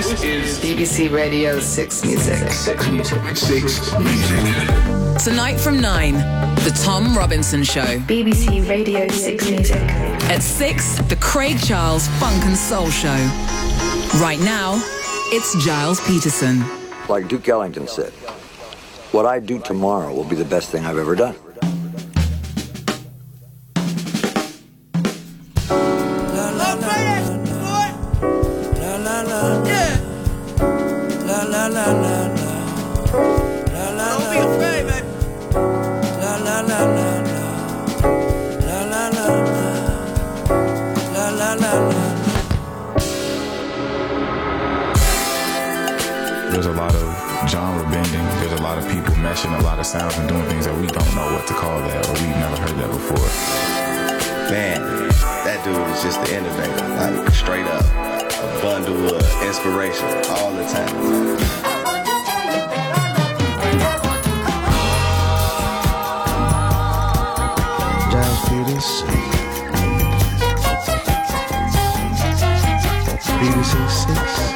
This is BBC Radio 6 Music. 6 Music. 6 Music. Tonight from 9, The Tom Robinson Show. BBC Radio 6 Music. At 6, The Craig Charles Funk and Soul Show. Right now, it's Giles Peterson. Like Duke Ellington said, what I do tomorrow will be the best thing I've ever done. There's a lot of genre bending. There's a lot of people meshing a lot of sounds and doing things that we don't know what to call that, or we've never heard that before. Man, that dude is just the innovator, like straight up. A bundle of inspiration all the time. Giles Peterson. BBC 6.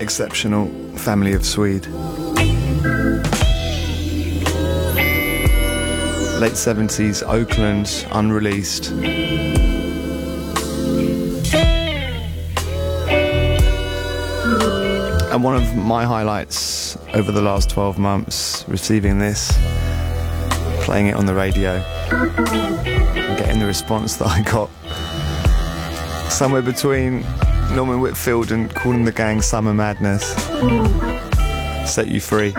exceptional family of Swede. Late 70s, Oakland, unreleased. And one of my highlights over the last 12 months, receiving this, playing it on the radio, and getting the response that I got. Somewhere between Norman Whitfield and Kool and the Gang, Summer Madness. Set You Free.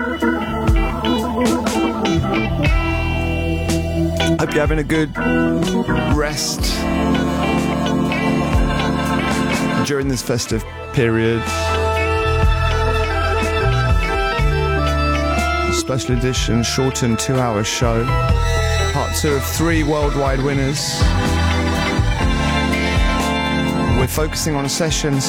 Hope you're having a good rest during this festive period. Special edition, shortened 2-hour show. Part 2 of 3 worldwide winners. We're focusing on sessions.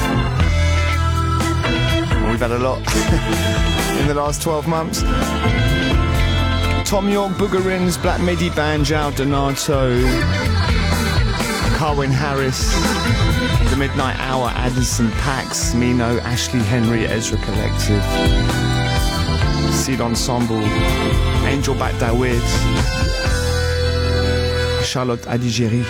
We've had a lot in the last 12 months. Tom York, Boogerins, Black Midi Band, João Donato, Carwyn Harris, The Midnight Hour, Addison Pax, Mino, Ashley Henry, Ezra Collective, Seed Ensemble, Angel Bat Dawid, Charlotte Adigéry.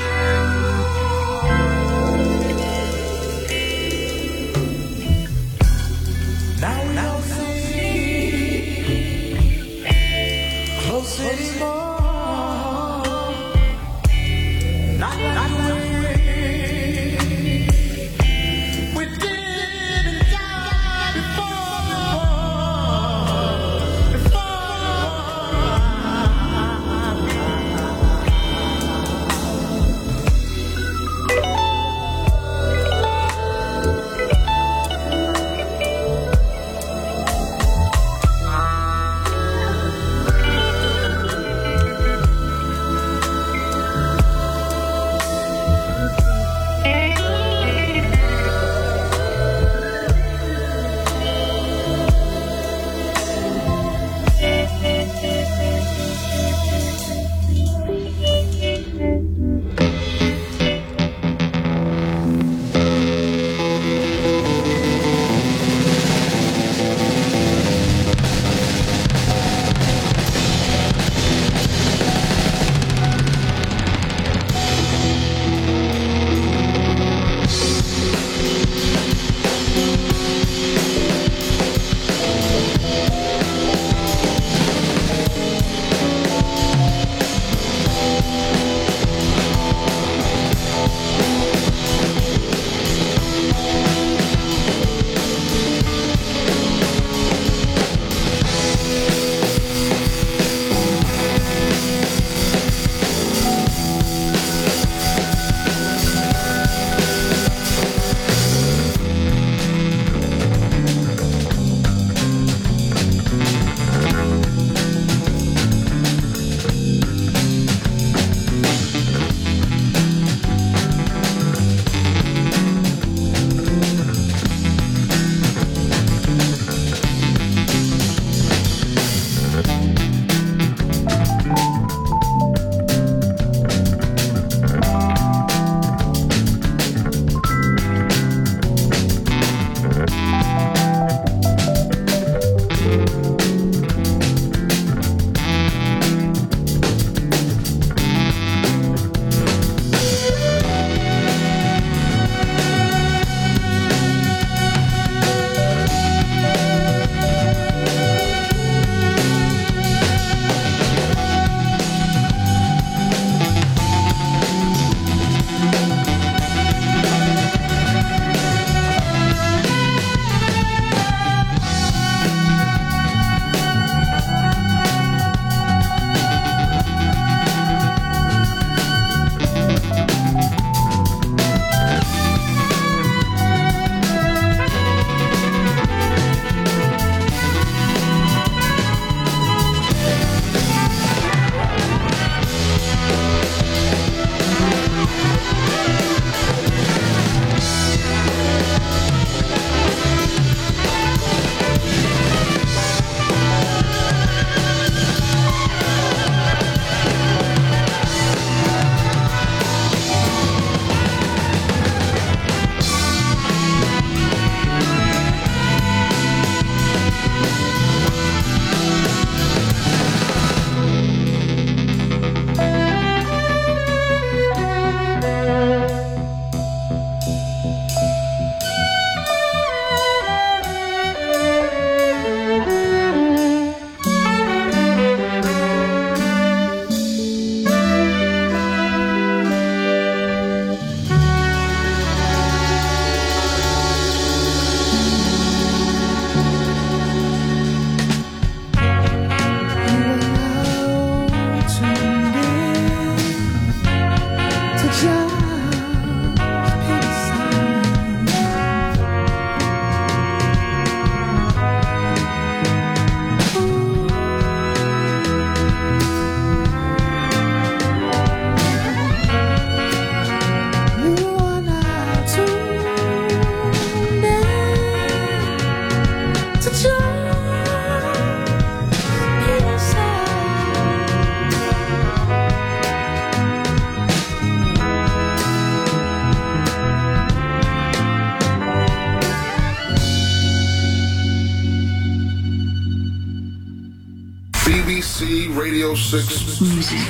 BBC Radio 6 Music.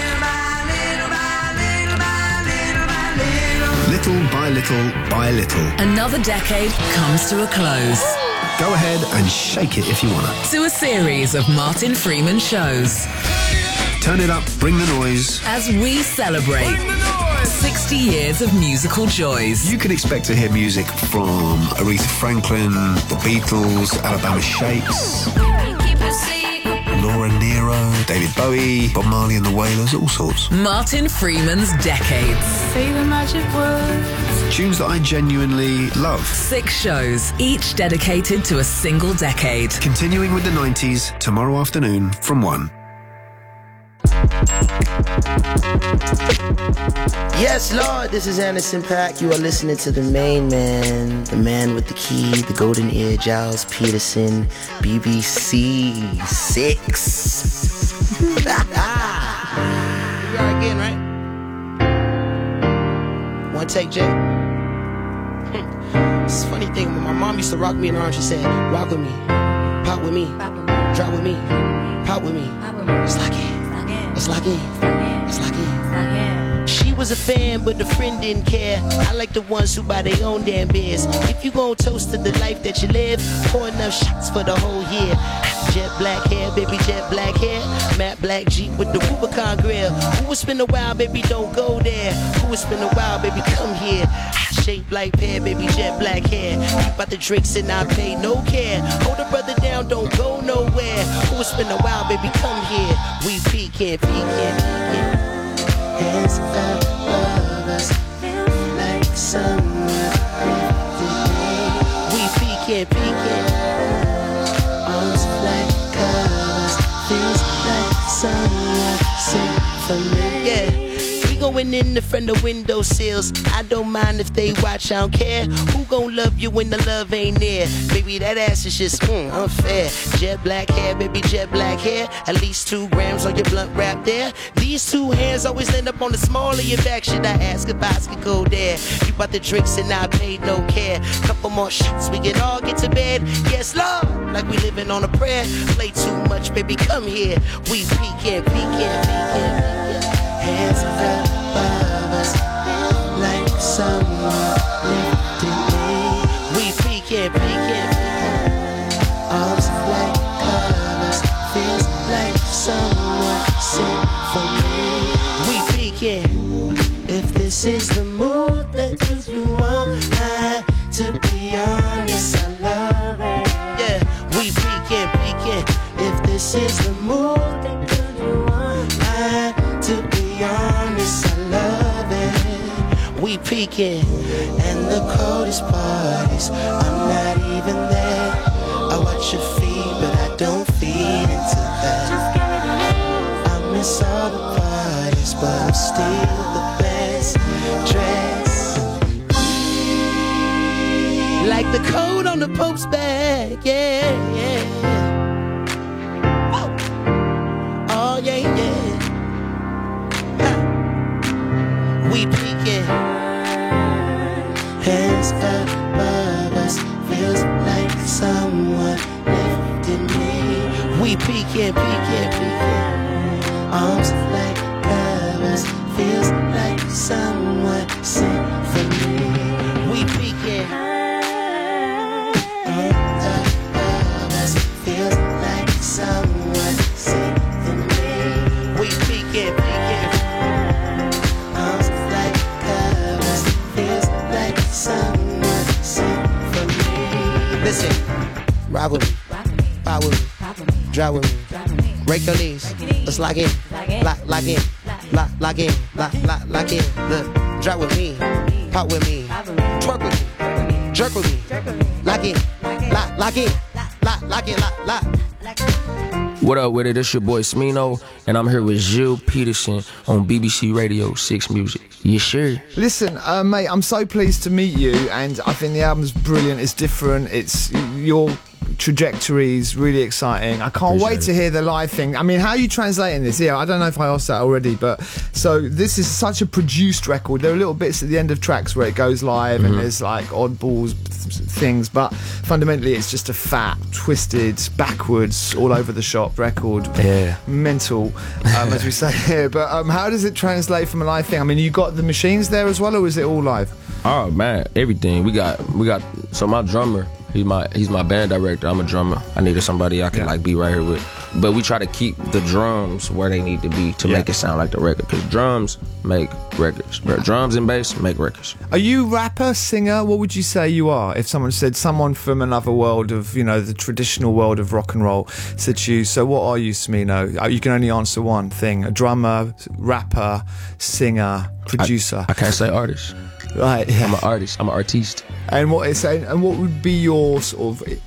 Little by little by little. Another decade comes to a close. Go ahead and shake it if you want to. To a series of Martin Freeman shows. Turn it up, bring the noise. As we celebrate 60 years of musical joys. You can expect to hear music from Aretha Franklin, the Beatles, Alabama Shakes, Laura Nero, David Bowie, Bob Marley and the Wailers, all sorts. Martin Freeman's Decades. Say the magic words. Tunes that I genuinely love. 6 shows, each dedicated to a single decade. Continuing with the 90s, tomorrow afternoon from 1. Yes, Lord, this is Anderson .Paak. You are listening to the main man, the man with the key, the golden ear, Giles Peterson, BBC 6. We are again, right? One take, Jay. It's a funny thing, when my mom used to rock me in her arms, she said, rock with me, pop with me, drop with me, pop with me. It's like it. It's like it. It's like it. She was a fan, but the friend didn't care. I like the ones who buy their own damn beers. If you gon' toast to the life that you live, pour enough shots for the whole year. Jet black hair, baby, jet black hair. Matte black Jeep with the Rubicon grill. Who would spend a while, baby, don't go there. Who would spend a while, baby, come here. Shaped like pear, baby, jet black hair. Keep out the drinks and I pay no care. Hold a brother down, don't go nowhere. Who would spend a while, baby, come here. We peeking, peeking, peeking. Hands up above us, like someone lifted. We peeking, peeking. Arms flat covers, feels like someone sent for me. Yeah. Going in the front of window sills. I don't mind if they watch, I don't care. Who gon' love you when the love ain't there? Baby, that ass is just unfair. Jet black hair, baby, jet black hair. At least 2 grams on your blunt wrap there. These 2 hands always end up on the small of your back. Should I ask if I could go there? You bought the drinks and I paid no care. Couple more shots, we can all get to bed. Yes, Lord, like we living on a prayer. Play too much, baby, come here. We peeking, peeking, peeking, peeking. Hands up above us, like someone lifted me. We peeking, peeking, peeking. Arms like covers, feels like someone sent for me. We peeking. If this is the mood that you want, to be honest, I love it. Yeah, we peeking, peeking. If this is the mood that you want, to be honest, I love it. We peeking, and the coldest part is I'm not even there. I watch your feet, but I don't feed into that. I miss all the parties, but I'm still the best dressed. Like the coat on the Pope's bag, yeah, yeah. Oh, yeah, yeah. We peeking. Hands above us, feels like someone lifted me. We peeking, peeking, peeking. Arms like covers, feels like someone sent for me. We peeking. Hands above us, feels like someone sent for me. We peeking, peeking. Listen, ride with me, ride with me, drive with me, break your knees, let's lock in, lock in, lock in, lock in, look, drive with me, pop with me, twerk with me, jerk with me, lock in, lock in, lock. What up with it? It's your boy Smino, and I'm here with Giles Peterson on BBC Radio 6 Music. You sure? Listen, mate, I'm so pleased to meet you, and I think the album's brilliant. It's different. You're trajectories, really exciting. I can't wait to hear the live thing. I mean, how are you translating this? Yeah, I don't know if I asked that already, but so this is such a produced record. There are little bits at the end of tracks where it goes live and there's like oddballs things, but fundamentally it's just a fat, twisted, backwards, all over the shop record. Yeah. Mental, as we say here. But how does it translate from a live thing? I mean, you got the machines there as well, or is it all live? Oh man, everything. We got so my drummer, he's my band director. I'm a drummer. I needed somebody I can like be right here with. But we try to keep the drums where they need to be to make it sound like the record, because drums make records. Drums and bass make records. Are you rapper, singer? What would you say you are? If someone said, someone from another world of, you know, the traditional world of rock and roll said to you, so what are you, Smino? You can only answer one thing: a drummer, rapper, singer, producer. I can't say artist. Right, yeah. I'm an artist. I'm an artiste. And what would be your sort of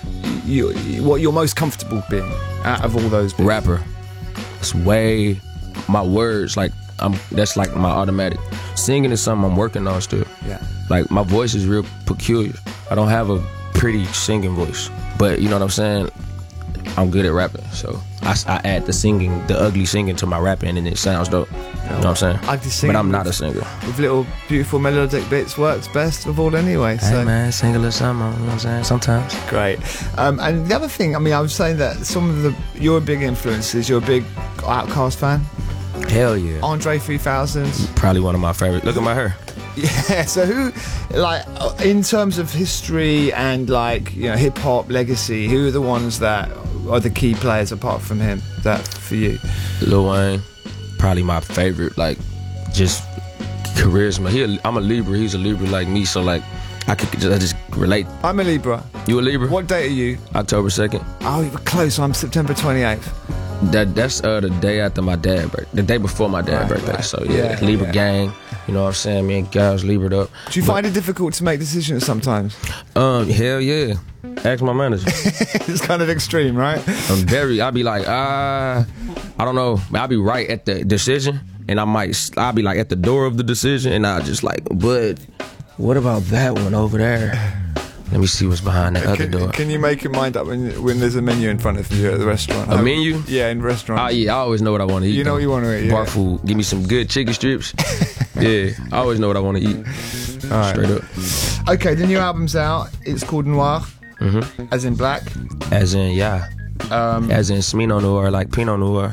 what you're most comfortable being out of all those bits? Rapper. It's way my words, like that's like my automatic. Singing is something I'm working on still. Yeah. Like my voice is real peculiar. I don't have a pretty singing voice, but you know what I'm saying? I'm good at rapping, so I add the singing, the ugly singing to my rapping, and it sounds dope. You know what I'm saying? Ugly singing, but I'm not a singer. With little beautiful melodic bits works best of all anyway. Hey so. Man, sing a little something, you know what I'm saying? Sometimes. Great. And the other thing, I mean, I was saying that some of your big influences, you're a big Outkast fan? Hell yeah. Andre 3000. Probably one of my favorites. Look at my hair. Yeah, so who, like, in terms of history and, like, you know, hip-hop legacy, who are the ones that are the key players apart from him, that for you? Lil Wayne, probably my favorite, like, just charisma. I'm a Libra, he's a Libra like me, so, like, I just relate. I'm a Libra. You a Libra? What date are you? October 2nd. Oh, you were close. I'm September 28th. That's the day after my dad's birthday. The day before my dad's birthday. Right. So yeah, Libra gang. You know what I'm saying? Me and guys Libra'd up. Do you find it difficult to make decisions sometimes? Hell yeah. Ask my manager. It's kind of extreme, right? I'll be like, I don't know. I'll be right at the decision, and I'll be like at the door of the decision, and I'll just like, but what about that one over there? Let me see what's behind that other door. Can you make your mind up when there's a menu in front of you at the restaurant? A menu? Yeah, in restaurants. Oh yeah, I always know what I want to eat. You know what you want to eat, Bar food. Give me some good chicken strips. Yeah, I always know what I want to eat. All right. Straight up. Okay, the new album's out. It's called Noir. Mm-hmm. As in black? As in, yeah. As in Smino Noir, like Pinot Noir.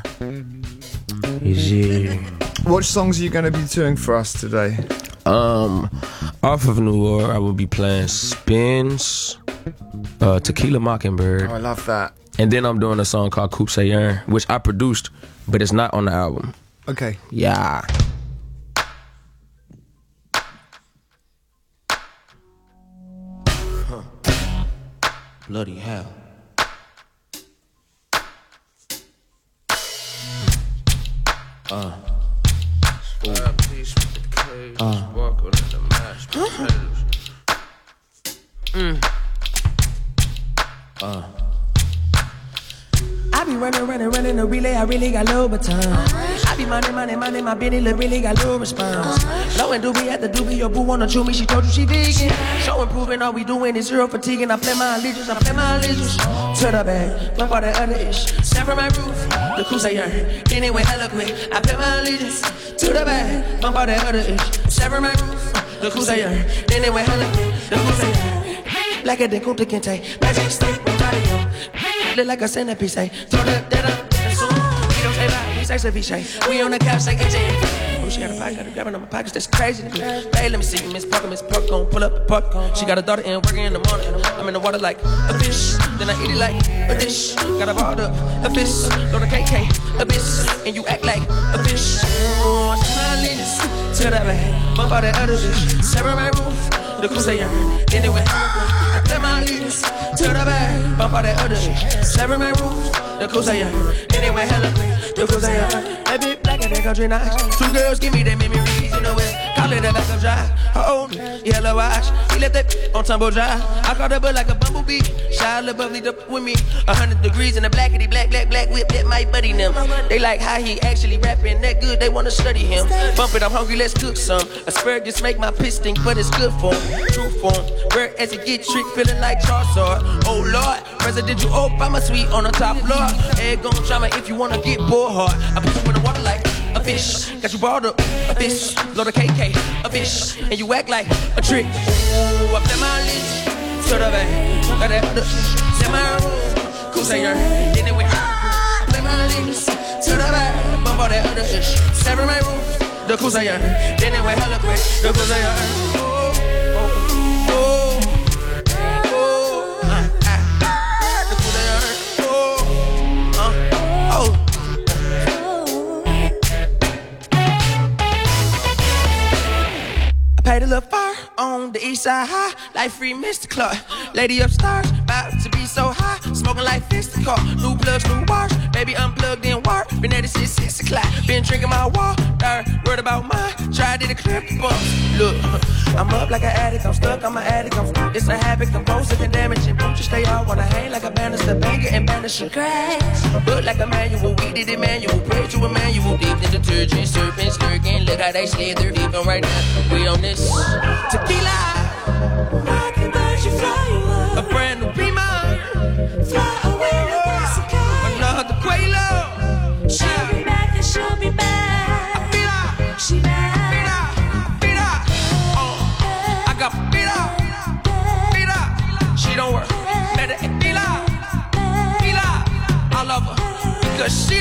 Yeah. What songs are you going to be doing for us today? Off of Noir, I will be playing Spins, Tequila Mockingbird. Oh, I love that. And then I'm doing a song called Coupe Sayer, which I produced, but it's not on the album. Okay. Yeah. Bloody hell. I be running a relay, I really got low baton. I be money, my Benny really got low response. Low and doobie at the doobie, your boo wanna chew me, she told you she vegan. Show improving, all we doing is zero fatigue, and I play my allegiance to the bag, bump all that other ish. Step from my roof, the Crusader. Anyway, hella quick, I play my allegiance to the bag, bump all that other ish. Step from my roof, the Crusader. Anyway, hella quick, the Crusader. Blacker than Kunta Kinte, magic stick, Mario. Look like a centerpiece, say. Throw that up, and soon. We don't say bye, we say Ceviche. We on the couch like AJ. Oh, she got a pocket, got a grabbing on my pockets, that's crazy. Hey, let me see you, Miss Parker gon' pull up the park. She got a daughter in, working in the morning. I'm in the water like a fish, then I eat it like a dish. Got a balled up, a fish, throw the KK, a bitch, and you act like a fish. Oh, to the bag, bump out that other bitch. Sever my roof, the Crusader. Anyway, I play my allegiance to the bag, bump out that other shit. Sever my roof, the Crusader. Anyway, hella the Crusader. A bit blacker than country nights. Two girls give me their memories, you know it. Call it a backup drive. Her own yellow watch. He left that on Tumble Drive. I caught her butt like a bumblebee. Shy little bubbly up with me. 100 degrees in the blackity black whip that my buddy them. They like how he actually rapping that good. They wanna study him. Bump it, I'm hungry, let's cook some. Asparagus make my piss stink, but it's good for him. True form. Where as he get tricked, feeling like Charizard. Oh Lord, Presidential Obama suite on the top floor. Egg on drama if you wanna get bored hard. I put you in the water like a fish. Got you balled up, a fish. Load of KK, a fish. And you act like a trick. Ooh, up in my list. So the back, got that other. Set my room, cool say you're. Then it went, play my lips. To the back, bump all that other ish. Seven my room, the cool say you're. Then it went hella quick, the cool say you're. Paid a little far on the east side high, like free Mr. Clark. Lady upstairs, about to be so high, smoking like fist car. New plugs, new bars, baby unplugged in work. Been at it since 6 o'clock, been drinking my water. Word about mine, tried to clip the bumps. Look, I'm up like an addict, I'm stuck, I'm an addict. It's a habit, composing and damaging. Don't you stay out, wanna hang like a banister, banger and banishing. But like a manual, we did it manual. Pray to a manual, deep in detergent, serpent, stirring. Look how they slither, even right now. We on this tequila. I can let you fly away. A brand new Beamer. Fly away like a kite. Another Quaalude. She'll be back and she'll be back. I feel her. She back. I got beat up. She don't work. Met her at Fila. I love her because she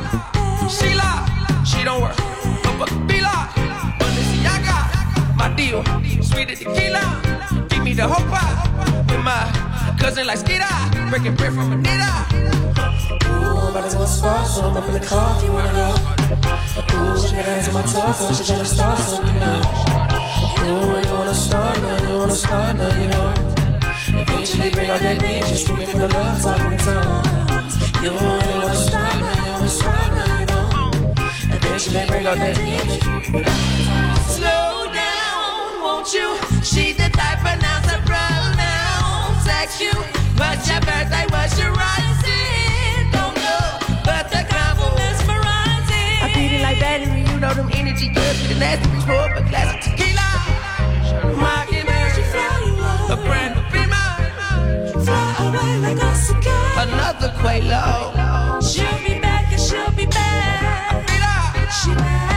don't work. But Fila, Balenciaga, my deal, sweet as tequila. Give me the whole pot with my cousin like Skida, breaking bread from Anita. Ooh, about to go as far, so I'm up in the car if you wanna go. Ooh, she got hands on my torso, she tryna start something new. Ooh, you wanna start now, you wanna start now, you know. Eventually bring out that beat, just speaking from the love, talking tongues. You wanna start now, you wanna start now, you know. Eventually bring out that beat. Slow down, won't you? She the type pronounce her pronouns. Text you, what's your birthday, what's your rising? Don't know, but the compliments mesmerizing. I beat it like battery, you know them energy goods. The nasty reach for a glass of tequila. Mocking Mary, a brand new Beamer. Fly away like a cicada. Another Quaalude. She'll be back and she'll be back. She back.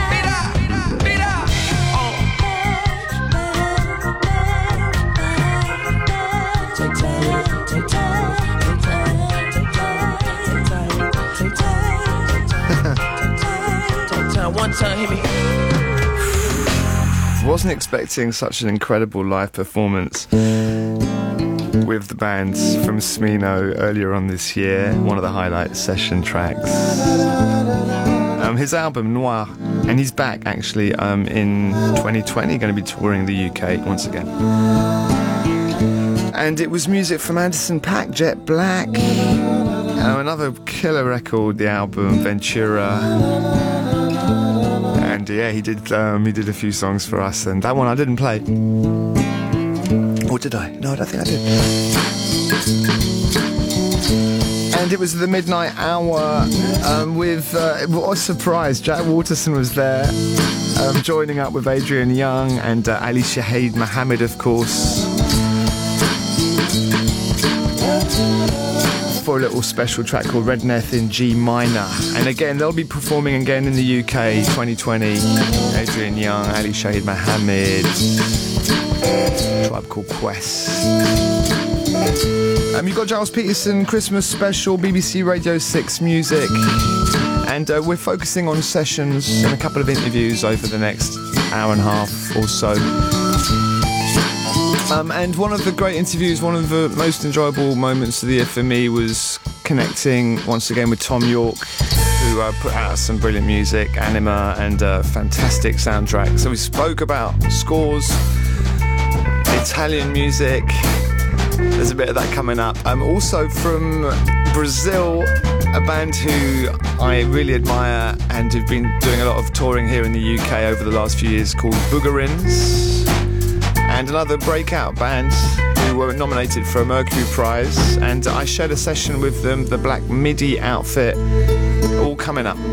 One time, hit me. Wasn't expecting such an incredible live performance with the band from Smino earlier on this year. One of the highlight session tracks. His album Noir, and he's back actually in 2020, going to be touring the UK once again. And it was music from Anderson .Paak, Jet Black, another killer record, the album Ventura. And yeah, he did a few songs for us, and that one I didn't play. Or did I? No, I don't think I did. And it was the midnight hour with, what a surprise, Jack Waterson was there, joining up with Adrian Young and Ali Shaheed Mohammed, of course, for a little special track called Redneth in G minor. And again, they'll be performing again in the UK 2020. Adrian Young, Ali Shaheed Mohammed, Tribe Called Quest. You've got Giles Peterson Christmas special, BBC Radio 6 music, and we're focusing on sessions and a couple of interviews over the next hour and a half or so. And one of the great interviews, one of the most enjoyable moments of the year for me was connecting once again with Thom Yorke, who put out some brilliant music, Anima, and a fantastic soundtrack. So we spoke about scores, Italian music. There's a bit of that coming up. Also from Brazil, a band who I really admire and who've been doing a lot of touring here in the UK over the last few years, called Boogerins. And another breakout band who were nominated for a Mercury Prize. And I shared a session with them, the Black Midi Outfit, all coming up.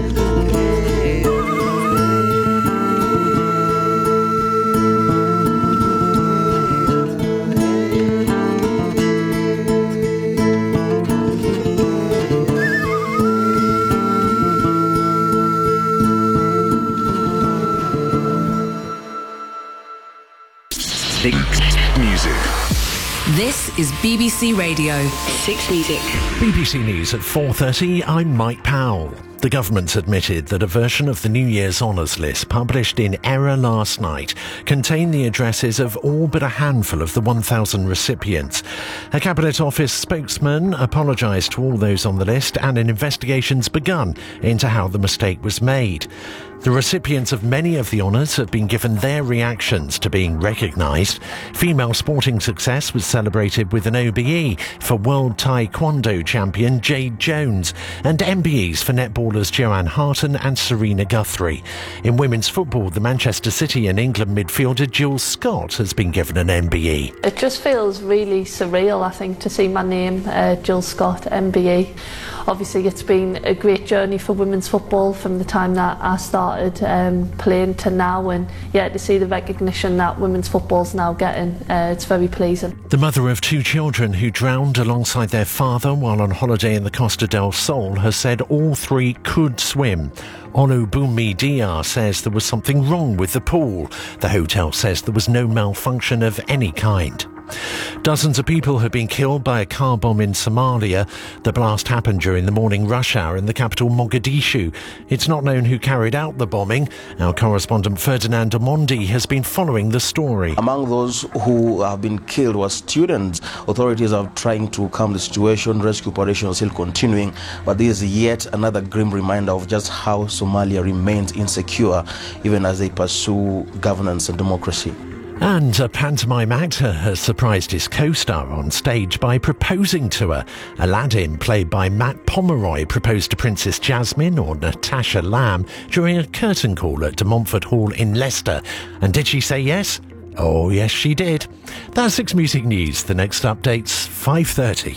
This is BBC Radio 6 Music. BBC News at 4:30, I'm Mike Powell. The government's admitted that a version of the New Year's honours list published in error last night contained the addresses of all but a handful of the 1,000 recipients. A Cabinet Office spokesman apologised to all those on the list and an investigation's begun into how the mistake was made. The recipients of many of the honours have been given their reactions to being recognised. Female sporting success was celebrated with an OBE for World Taekwondo champion Jade Jones and MBEs for netballers Joanne Harton and Serena Guthrie. In women's football, the Manchester City and England midfielder Jules Scott has been given an MBE. It just feels really surreal, I think, to see my name, Jules Scott, MBE. Obviously, it's been a great journey for women's football from the time that I started playing to now, and to see the recognition that women's football's now getting, it's very pleasing. The mother of 2 children who drowned alongside their father while on holiday in the Costa del Sol has said all 3 could swim. Olubunmi Dia says there was something wrong with the pool. The hotel says there was no malfunction of any kind. Dozens of people have been killed by a car bomb in Somalia. The blast happened during the morning rush hour in the capital Mogadishu. It's not known who carried out the bombing. Our correspondent Ferdinand Omondi has been following the story. Among those who have been killed were students. Authorities are trying to calm the situation. Rescue operations still continuing. But this is yet another grim reminder of just how Somalia remains insecure, even as they pursue governance and democracy. And a pantomime actor has surprised his co-star on stage by proposing to her. Aladdin, played by Matt Pomeroy, proposed to Princess Jasmine, or Natasha Lamb, during a curtain call at De Montfort Hall in Leicester. And did she say yes? Oh, yes, she did. That's 6 Music News. The next update's 5:30.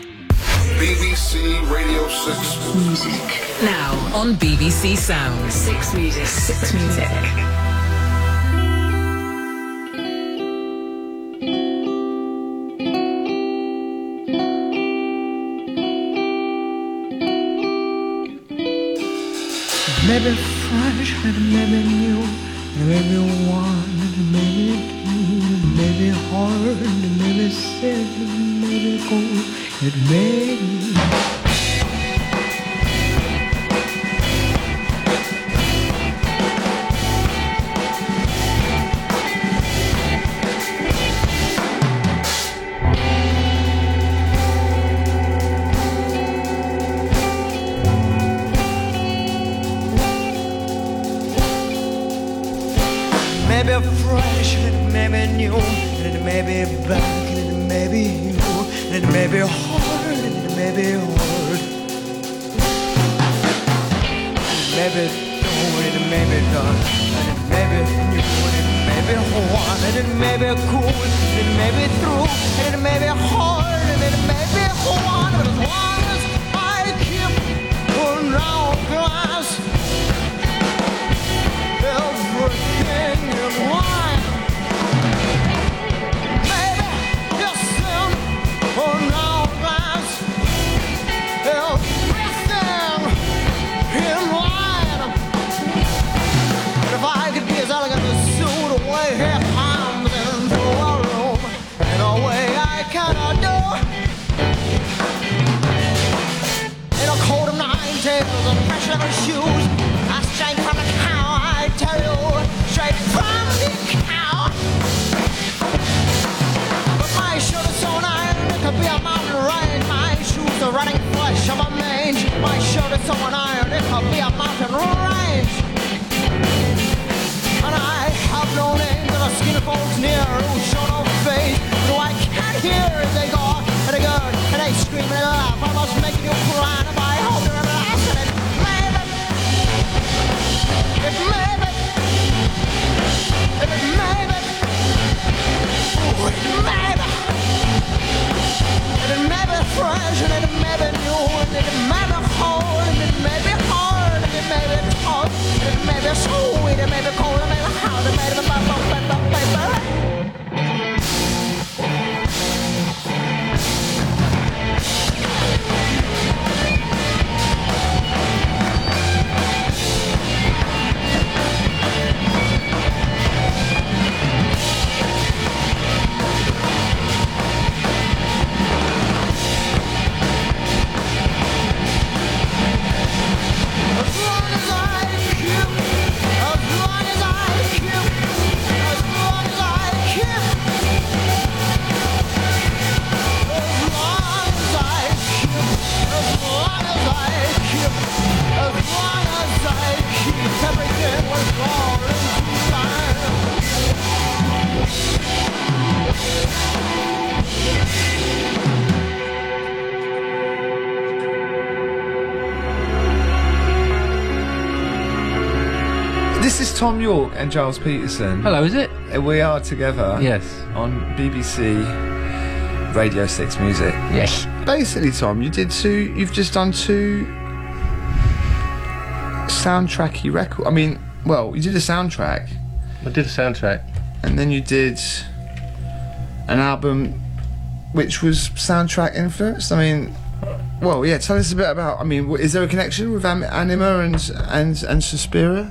BBC Radio 6 Music. Now on BBC Sounds. 6 Music. 6 Music. Maybe fresh and maybe new, and maybe one and maybe two, and maybe hard and maybe sad and maybe cold, it may be. Maybe fresh, and it may be new, and it may be black, and it may be you, and it may be hard, and it may be hard. And it may be done, and it may be done, and it may be new, and it may be hard, and it may be cool, and it may be through, and it may be hard, and it may be hard, but as long as I keep pulling out glass, everything is wine. Maybe you're sin for now glass. Everything in wine. But if I could be as elegant as suit away here comes into a room in a way I cannot do. In a coat of 9 tails and fresh leather shoes, I straight from the cow, I tell you, straight from the cow. But my shirt is so iron, it could be a mountain range. My shoes are running flesh of a mange. My shirt is so iron, it could be a mountain range. And I have no name to the skinny folks near who show no face. But I can't hear as they go and they go and they scream and they laugh, almost making you cry. And if I hope they're everlasting, and maybe, if maybe, if it maybe, ooh, it maybe, and it may be fresh and it may be new and it may be hard and it may be hard and it may be tough and it may be sweet, it may be cold, it may be hot, it may be This is Tom York and Giles Peterson. Hello, is it? We are together. Yes. On BBC Radio 6 Music. Yes. Basically, Tom, you've just done 2 soundtracky records. I mean, well, you did a soundtrack. I did a soundtrack. And then you did an album which was soundtrack influenced. I mean, well, yeah, tell us a bit about, I mean, is there a connection with Anima and Suspiria?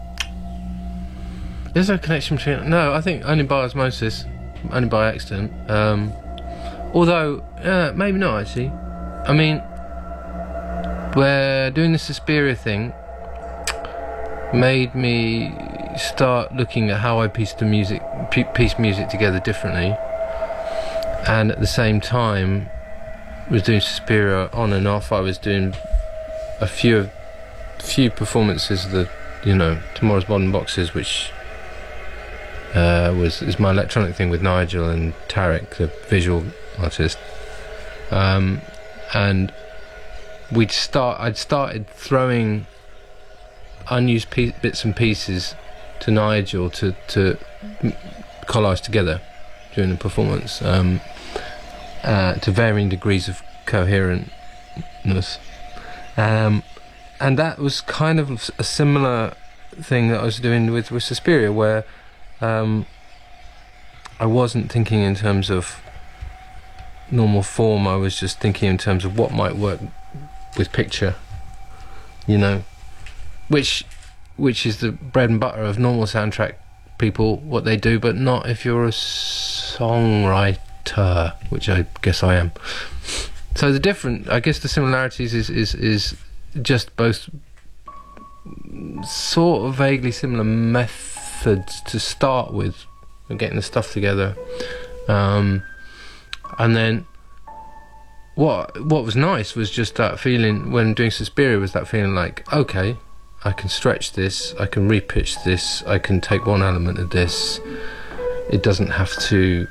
Is there a connection between... No, I think only by osmosis, only by accident. Although, maybe not, actually. I mean, we're doing the Suspiria thing made me start looking at how I piece music together differently, and at the same time was doing Suspiria on and off. I was doing a few performances of the, Tomorrow's Modern Boxes, which is my electronic thing with Nigel and Tarek, the visual artist, and I'd started throwing unused bits and pieces to Nigel to collage together during the performance, to varying degrees of coherentness, and that was kind of a similar thing that I was doing with Suspiria, where I wasn't thinking in terms of normal form. I was just thinking in terms of what might work with picture, which is the bread and butter of normal soundtrack people, what they do, but not if you're a songwriter, which I guess I am. So the similarities is just both sort of vaguely similar methods to start with, getting the stuff together, and then what was nice was just that feeling when doing Suspiria, was that feeling like, okay, I can stretch this, I can repitch this, I can take one element of this, it doesn't have to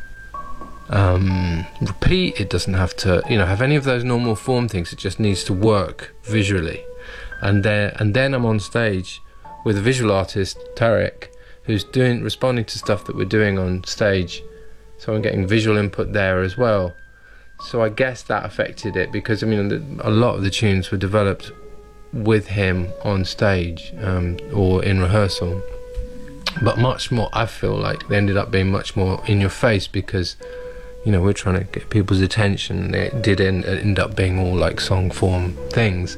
repeat, it doesn't have to have any of those normal form things, it just needs to work visually. And then I'm on stage with a visual artist, Tarek, who's responding to stuff that we're doing on stage, so I'm getting visual input there as well. So I guess that affected it, because a lot of the tunes were developed with him on stage, or in rehearsal, but much more, I feel like they ended up being much more in your face, because we're trying to get people's attention. They did end up being all like song form things,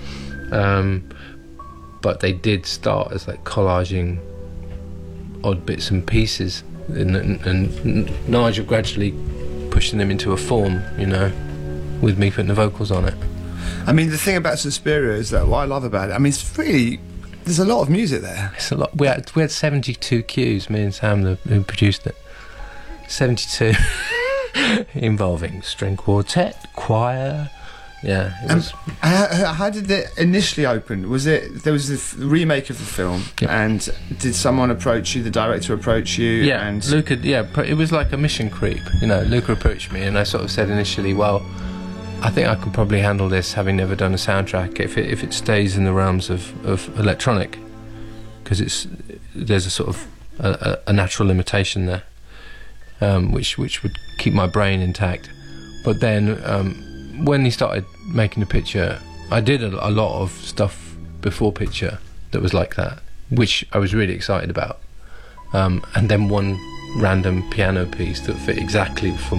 but they did start as like collaging odd bits and pieces, and Nigel gradually pushing them into a form, with me putting the vocals on it. I mean, the thing about Suspiria is that what I love about it, it's really, there's a lot of music there. It's a lot. We had 72 cues, me and Sam, who produced it. 72, involving string quartet, choir. Yeah, it was. How did it initially open? There was the remake of the film, yep. And did someone approach you? The director approach you? Yeah, and Luca. Yeah, it was like a mission creep. Luca approached me, and I sort of said initially, well, I think I can probably handle this, having never done a soundtrack, if it stays in the realms of electronic, because there's a sort of a natural limitation there, which would keep my brain intact. But then when he started making the picture, I did a lot of stuff before picture that was like that, which I was really excited about, and then one random piano piece that fit exactly from,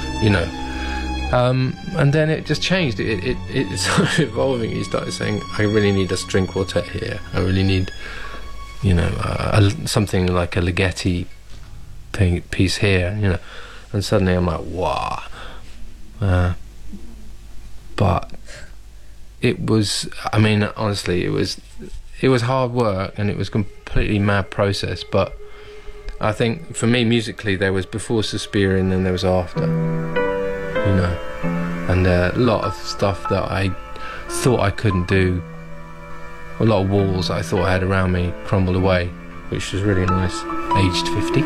and then it just changed. It started evolving. He started saying, I really need a string quartet here, I really need something like a Ligeti piece here, and suddenly I'm like, wow. But it was, honestly, it was hard work, and it was a completely mad process. But I think for me, musically, there was before Suspiria, and then there was after, and a lot of stuff that I thought I couldn't do a lot of walls that I thought I had around me crumbled away, which was really nice. Aged 50.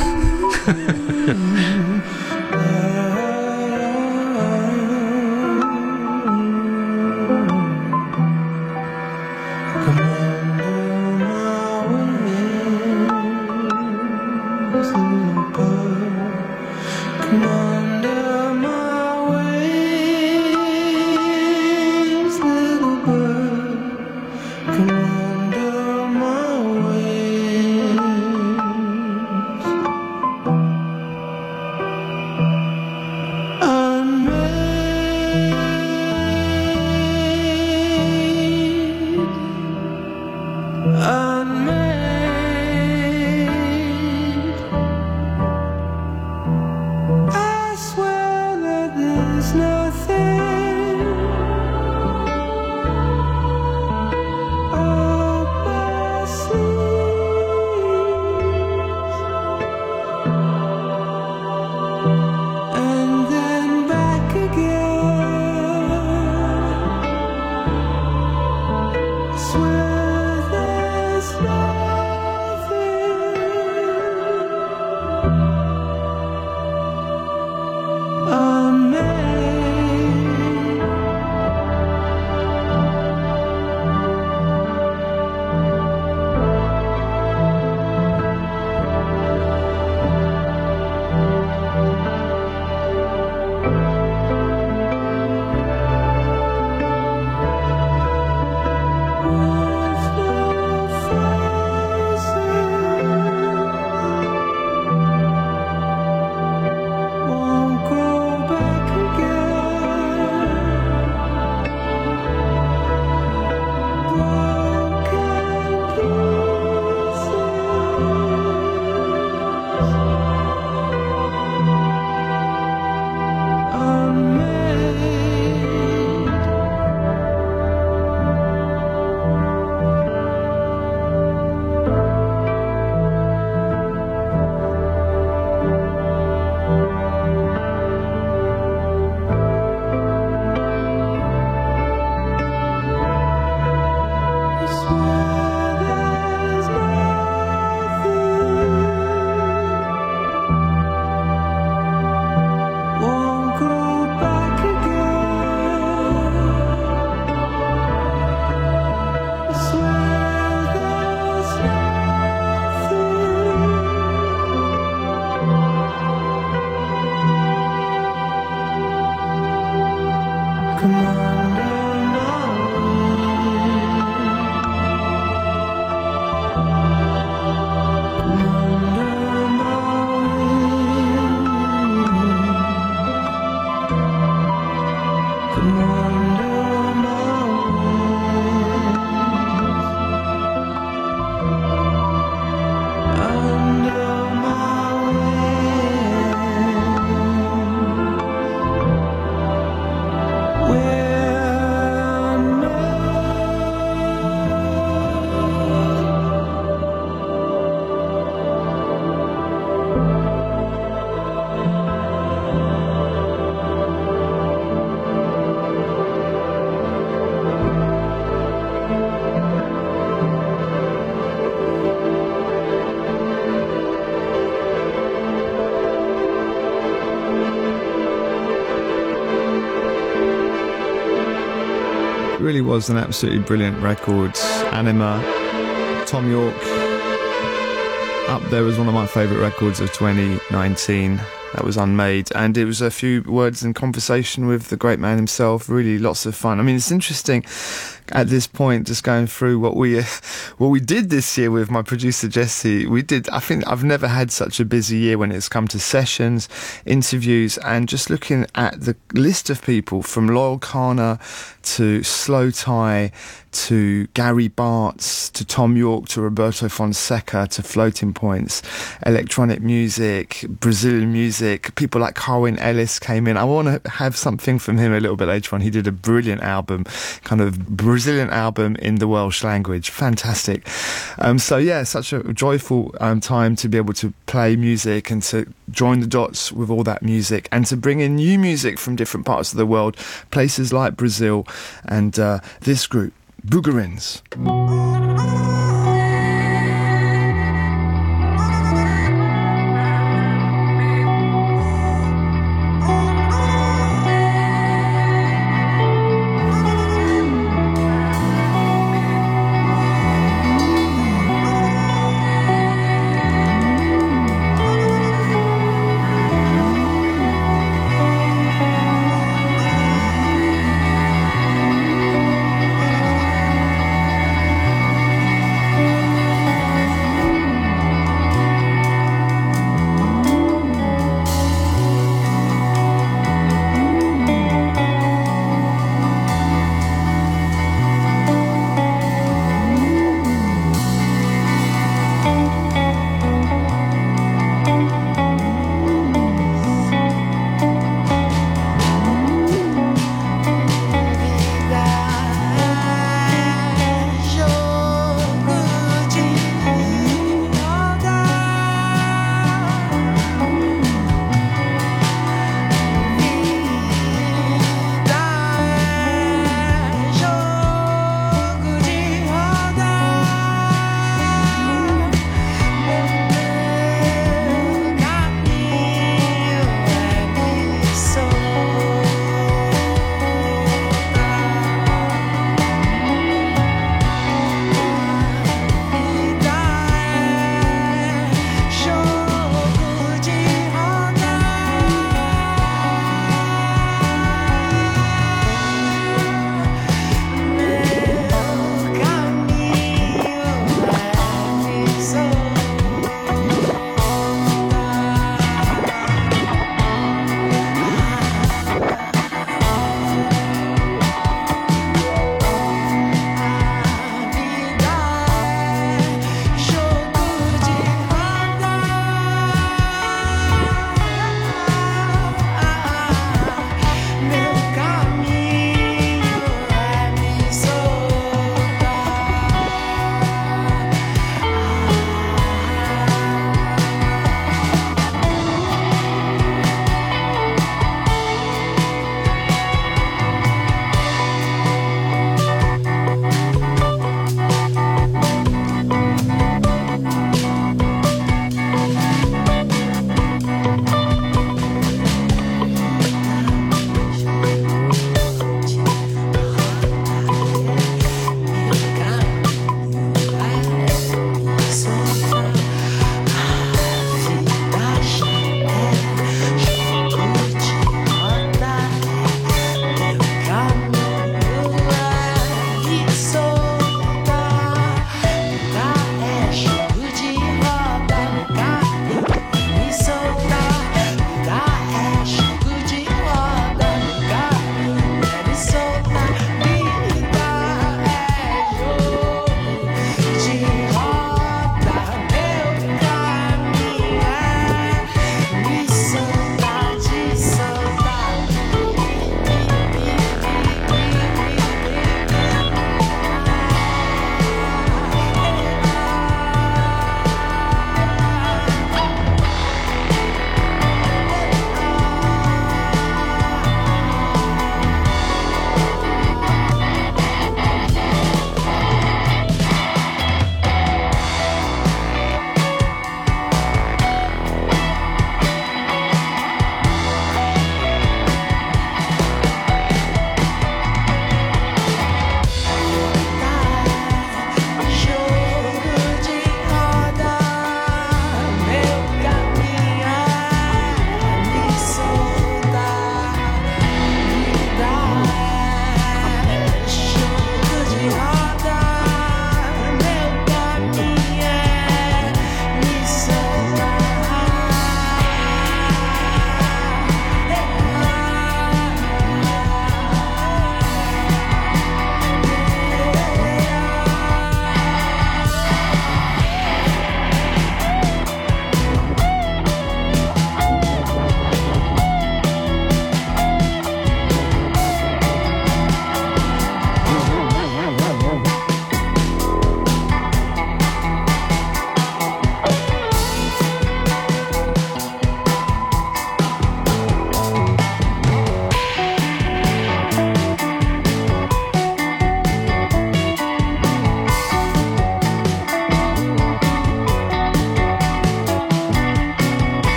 Really was an absolutely brilliant record. Anima, Tom York, up there was one of my favourite records of 2019. That was Unmade, and it was a few words in conversation with the great man himself. Really lots of fun. I mean, it's interesting at this point, just going through what we did this year with my producer Jesse. I think I've never had such a busy year when it's come to sessions, interviews, and just looking at the list of people from Loyal Kana to Slow Tie to Gary Bartz to Tom York to Roberto Fonseca to Floating Points, electronic music, Brazilian music. People like Carwyn Ellis came in. I want to have something from him a little bit later on. He did a brilliant album, kind of Brazilian album in the Welsh language. Fantastic. So yeah, such a joyful time to be able to play music and to join the dots with all that music and to bring in new music from different parts of the world, places like Brazil, and this group Boogerins.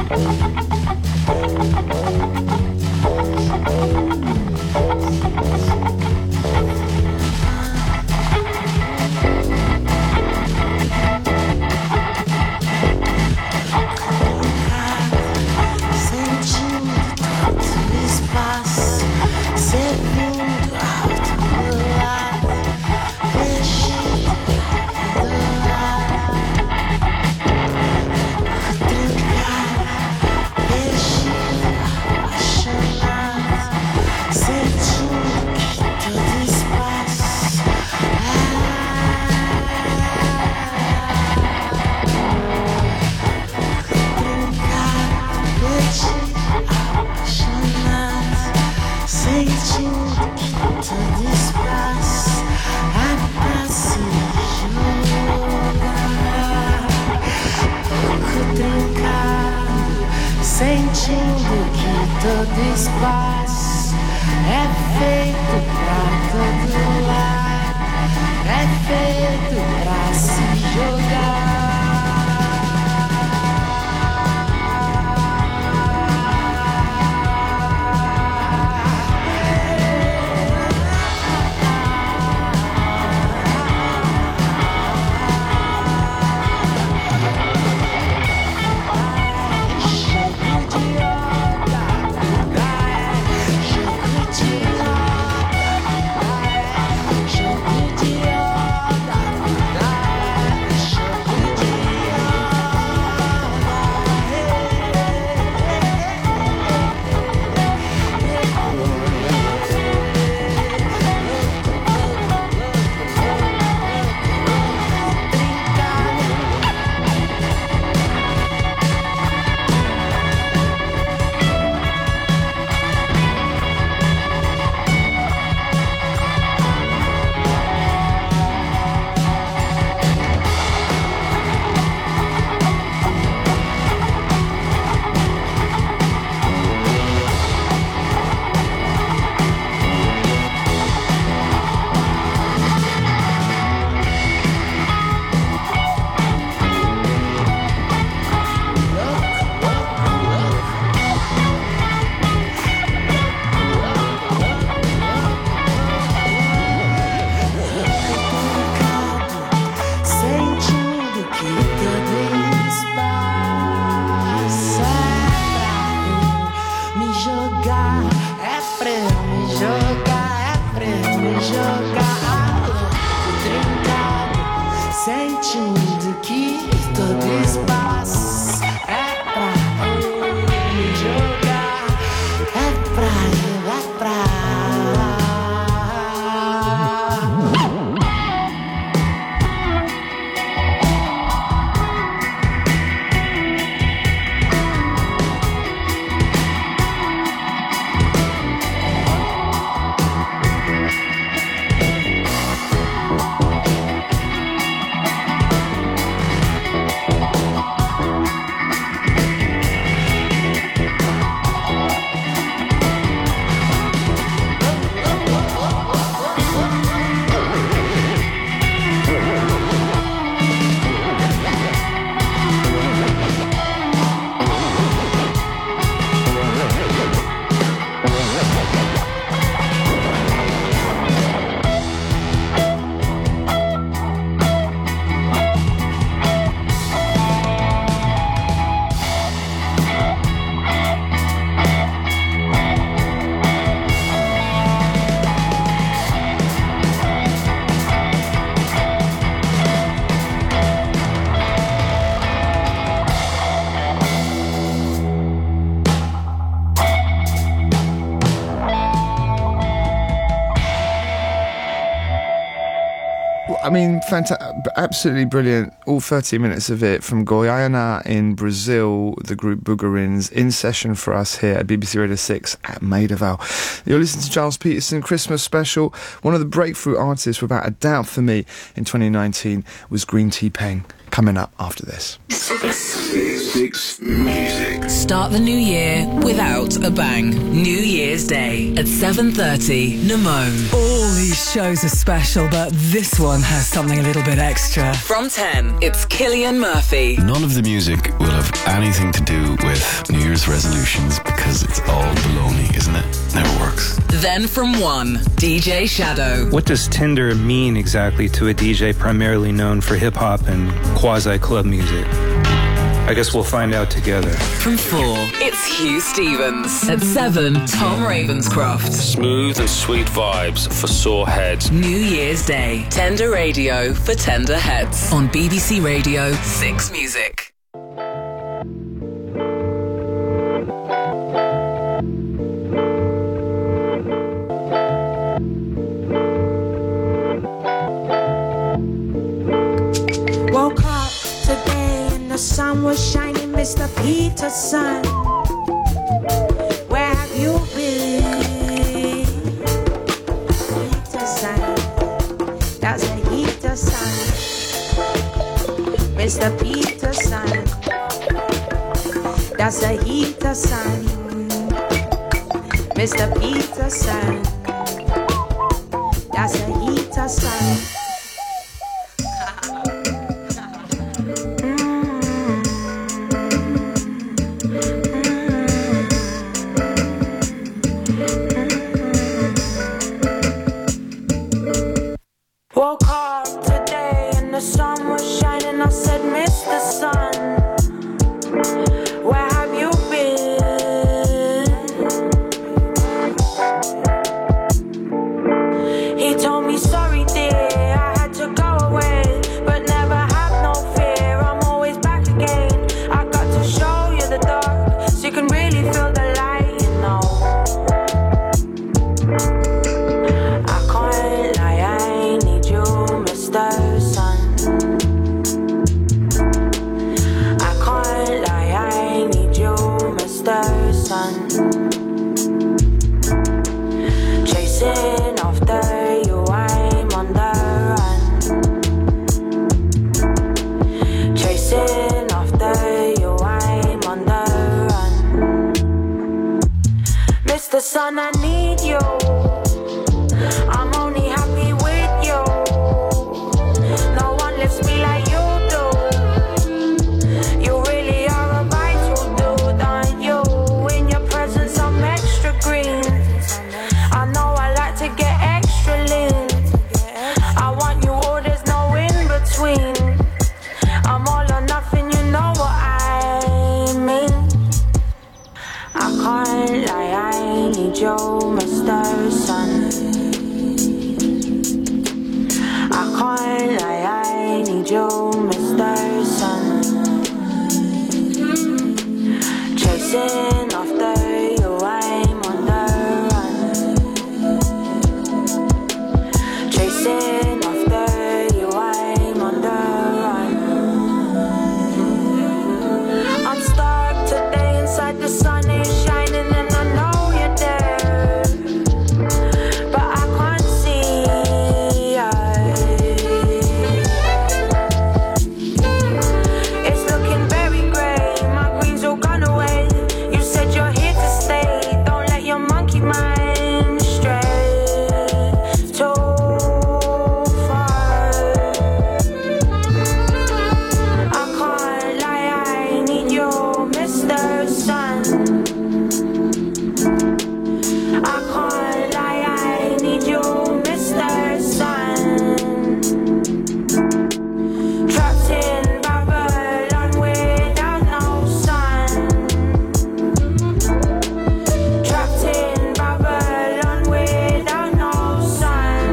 I mean, absolutely brilliant. All 30 minutes of it from Goiânia in Brazil, the group Boogerins, in session for us here at BBC Radio 6 at Maida Vale. You're listening to Gilles Peterson Christmas special. One of the breakthrough artists, without a doubt for me, in 2019 was Green Tea Peng. Coming up after this. Six Music. Start the new year without a bang. New Year's Day at 7:30, Nimone. All these shows are special, but this one has something a little bit extra. From 10, it's Killian Murphy. None of the music will have anything to do with New Year's resolutions because it's all baloney, isn't it? Never works. Then from 1, DJ Shadow. What does Tinder mean exactly to a DJ primarily known for hip-hop and quasi-club music? I guess we'll find out together. From 4, it's Hugh Stevens. At 7, Tom Ravenscroft. Smooth and sweet vibes for sore heads. New Year's Day. Tender radio for tender heads. On BBC Radio 6 Music. Woke up today and the sun was shining, Mr. Peterson. Where have you been? Peterson, that's a heater son. Mr. Peterson, that's a heater son. Mr. Peterson, that's a heater son. Woke up today and the sun was shining. I said, Mr. Sun, where have you been? He told me, sorry dear, I had to go away, but never have no fear, I'm always back again. I got to show you the dark, so you can really feel the light, you know. I can't lie, I need you, Mr. Sun. I can't lie, I need you, Mr. Sun. Chasing after you, I'm on the run. Chasing after you, I'm on the run. Mr. Sun, I need you. I'm only happy with you. No one lifts me like you do. You really are a vital dude, aren't you? In your presence I'm extra green. I know I like to get extra lean. I want you all, there's no in between. I'm all or nothing, you know what I mean. I can't lie, I need you, Mr. Sun. I can't lie, I need you, Mr. Sun. Chasing after you, I'm on the run. Chasing after you, I'm on the run. I'm stuck today inside, the sun is shining and I know you're there, but I can't see you. It's looking very grey, my green's all gone away. You said you're here to stay, don't let your monkey mind stray too far. I can't lie, I need you, Mr. Sun. I can't lie, I need you, Mr. Sun. Trapped in Babylon without no sun. Trapped in Babylon without no sun.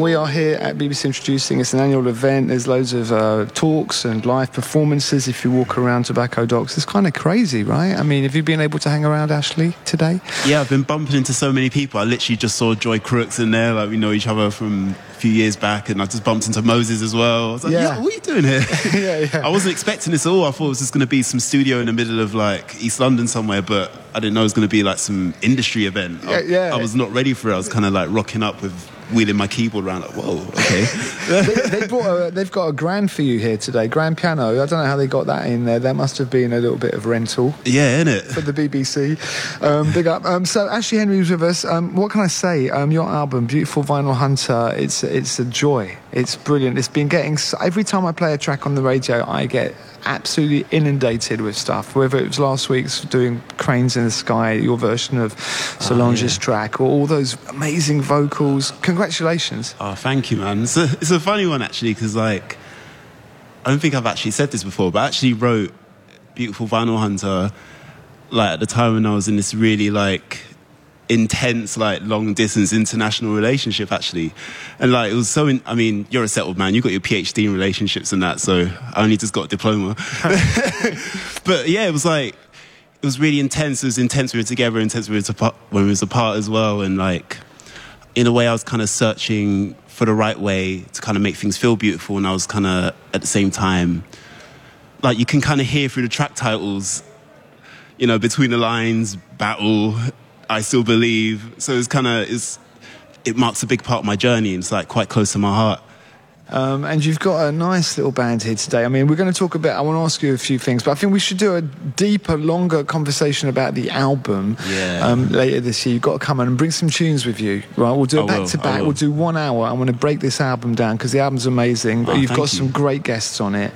we are here at BBC Introducing. It's an annual event. There's loads of talks and live performances if you walk around Tobacco Docks. It's kind of crazy, right? I mean, have you been able to hang around, Ashley, today? Yeah, I've been bumping into so many people. I literally just saw Joy Crooks in there. Like, we know each other from a few years back, and I just bumped into Moses as well. I was like, yeah, what are you doing here? yeah. I wasn't expecting this at all. I thought it was just going to be some studio in the middle of, like, East London somewhere, but I didn't know it was going to be, like, some industry event. I was not ready for it. I was kind of, like, rocking up with wheeling my keyboard around, like, whoa, okay. They've got a grand for you here today, grand piano. I don't know how they got that in there. That must have been a little bit of rental. Yeah, innit? For the BBC. Big up. So Ashley Henry was with us. What can I say? Your album, Beautiful Vinyl Hunter, it's a joy. It's brilliant. It's been getting... Every time I play a track on the radio, I get absolutely inundated with stuff, whether it was last week's doing Cranes in the Sky, your version of Solange's track, or all those amazing vocals. Congratulations. Oh, thank you, man. It's a funny one, actually, because, like, I don't think I've actually said this before, but I actually wrote Beautiful Vinyl Hunter, like, at the time when I was in this really, like, intense, like, long-distance international relationship, actually. And, like, it was so... I mean, you're a settled man. You got your PhD in relationships and that, so I only just got a diploma. But, yeah, it was, like... It was really intense. It was intense when we were together, intense when we was apart as well. And, like, in a way, I was kind of searching for the right way to kind of make things feel beautiful. And I was kind of, at the same time... Like, you can kind of hear through the track titles, you know, between the lines, battle... I still believe. So it's kind of, it marks a big part of my journey, and it's like quite close to my heart. And you've got a nice little band here today. I mean, we're going to talk a bit, I want to ask you a few things, but I think we should do a deeper, longer conversation about the album later this year. You've got to come in and bring some tunes with you, right? We'll do it back to back. We'll do 1 hour. I'm going to break this album down because the album's amazing, but you've got some great guests on it.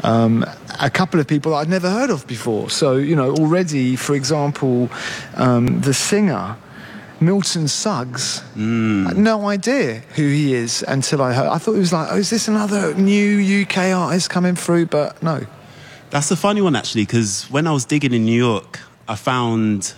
A couple of people I'd never heard of before. So, you know, already, for example, the singer, Milton Suggs, I had no idea who he is until I heard. I thought it was like, oh, is this another new UK artist coming through? But no. That's a funny one, actually, because when I was digging in New York, I found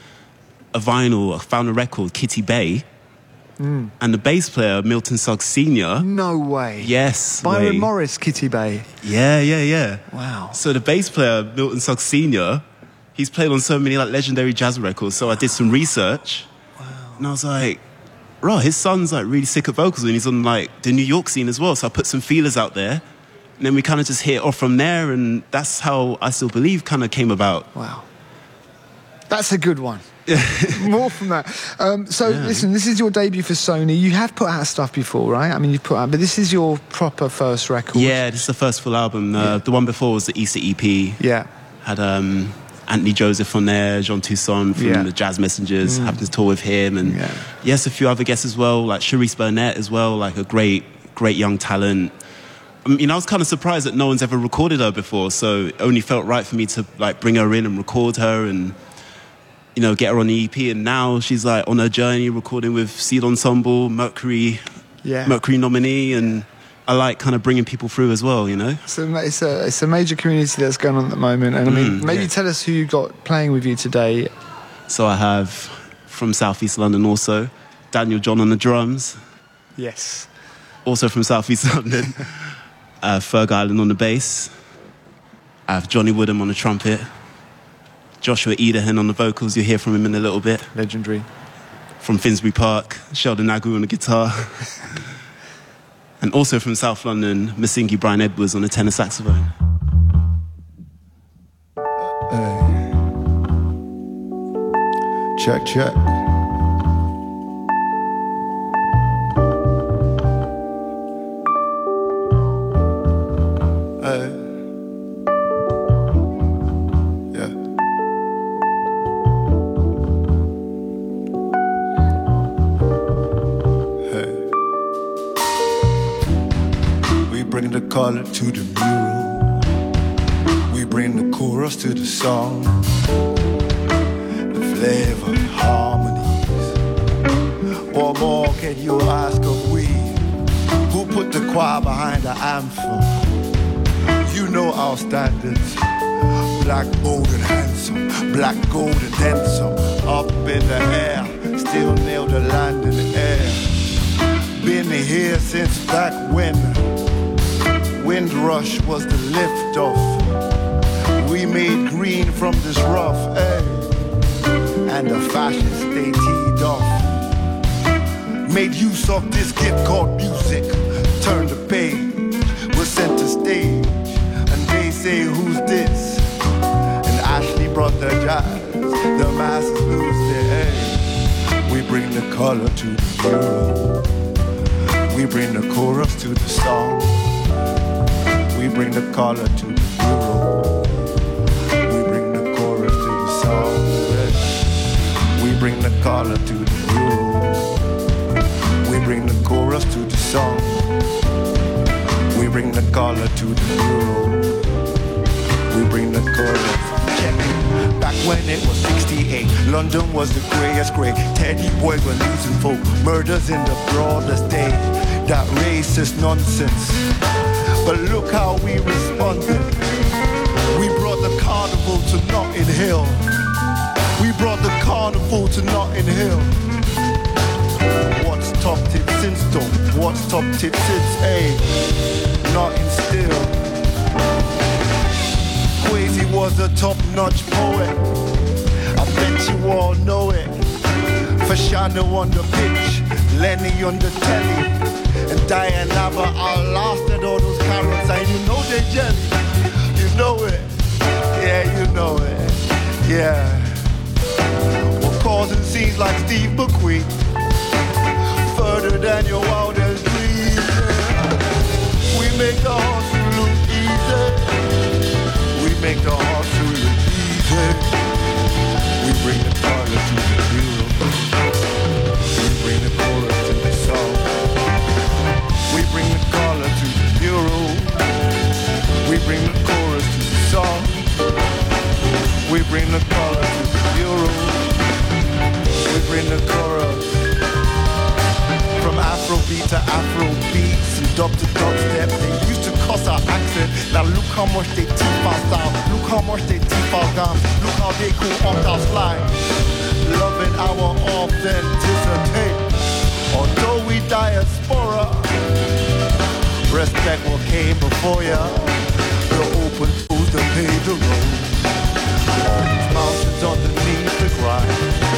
a record, Kitty Bay, and the bass player, Milton Suggs Sr. No way. Yes. Byron Morris, Kitty Bay. Yeah. Wow. So the bass player, Milton Suggs Sr., he's played on so many, like, legendary jazz records, so I did some research. And I was like, right, his son's like really sick at vocals and he's on like the New York scene as well. So I put some feelers out there and then we kind of just hit off from there, and that's how I Still Believe kind of came about. Wow. That's a good one. More from that. Listen, this is your debut for Sony. You have put out stuff before, right? I mean, you've put out, but this is your proper first record. Yeah, this is the first full album. The one before was the Easter EP. Yeah. Had Anthony Joseph on there, Jean Toussaint from the Jazz Messengers, happened to tour with him, and yes, a few other guests as well, like Charisse Burnett as well, like a great young talent. I mean, I was kind of surprised that no one's ever recorded her before, so it only felt right for me to like bring her in and record her and, you know, get her on the EP. And now she's like on her journey recording with Seed Ensemble, Mercury nominee, and I like kind of bringing people through as well, you know? So it's a major community that's going on at the moment. And I mean, maybe tell us who you got playing with you today. So I have, from South East London also, Daniel John on the drums. Yes. Also from South East London. Ferg Island on the bass. I have Johnny Woodham on the trumpet. Joshua Edahan on the vocals. You'll hear from him in a little bit. Legendary. From Finsbury Park, Sheldon Nagu on the guitar. And also from South London, Masingi Brian Edwards on the tenor saxophone. Check. The color to the mural, we bring the chorus to the song, the flavor, harmonies. What more can you ask of we, who put the choir behind the anthem? You know our standards, black, bold and handsome, black, gold and then some, up in the air, still nail the land in the air. Been been here since back when Windrush was the lift off. We made green from this rough, and the fashions they teed off. Made use of this gift called music. Turned the page, was center stage, and they say, who's this? And Ashley brought the jazz, the masses lose their head. We bring the color to the mural. We bring the chorus to the song. We bring the color to the mural. We bring the chorus to the song. We bring the color to the mural. We bring the chorus to the song. We bring the color to the mural. We bring the chorus. Check it. Back when it was 68, London was the greyest grey. Teddy boy were losing folk. Murders in the broadest day. That racist nonsense. But look how we responded. We brought the carnival to Notting Hill. We brought the carnival to Notting Hill. What's top tip since though? What's top tip since, Notting still. Quasi was a top-notch poet. I bet you all know it. Fashano on the pitch, Lenny on the telly, and Diane Lava all lasted all those carrots, and you know they jelly. You know it. Yeah, you know it. Yeah. We're causing scenes like Steve McQueen. Further than your wildest dreams. We make the hustle look easy. We make the hustle look easy. We bring the color to the bureau. We bring the chorus to the song. We bring the color to the bureau. We bring the chorus to the song. We bring the color to the bureau. We bring the chorus. From Afrobeat to Afrobeats and dub to dubstep, they used to cuss our accent. Now look how much they teeth our style. Look how much they teeth our gum. Look how they cool on our slide. Loving our authenticity. Although we diaspora, respect what came before ya. The open toes to pave the road. All these mountains underneath the grind.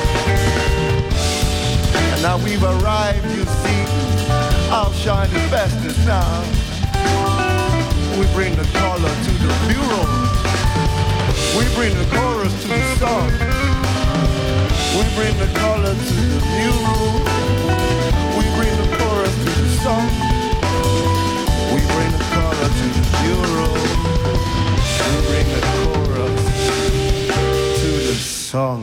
And now we've arrived, you see. Our shine is best is now. We bring the color to the bureau. We bring the chorus to the song. We bring the color to the bureau. We bring the chorus to the song. We bring the color to the bureau. We bring the chorus to the song.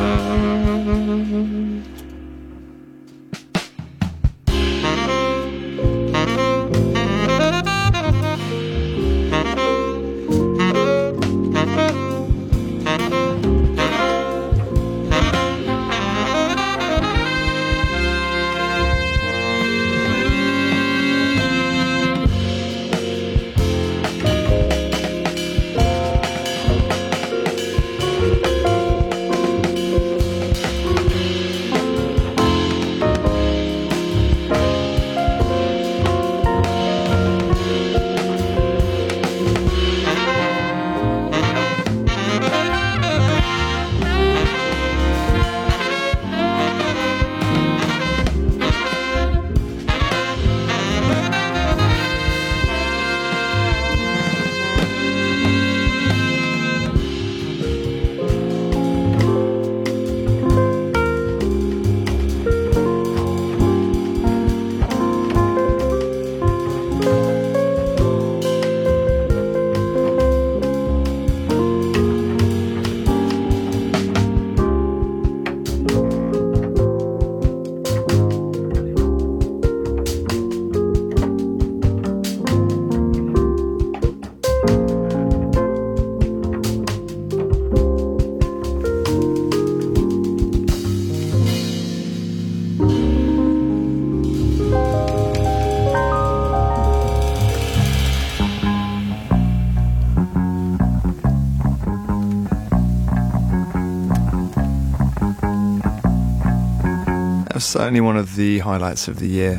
Certainly one of the highlights of the year.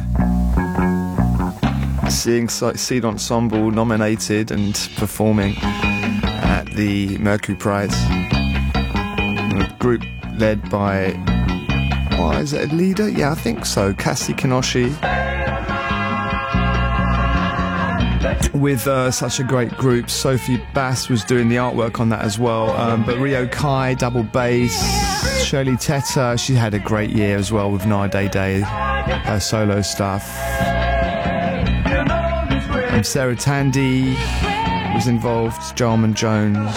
Seeing Seed Ensemble nominated and performing at the Mercury Prize. A group led by, is it a leader? Yeah, I think so. Cassie Kinoshi. With such a great group. Sophie Bass was doing the artwork on that as well. But Rio Kai, double bass. Shirley Teta, she had a great year as well with Nade Day, her solo stuff. And Sarah Tandy was involved, Jarman Jones,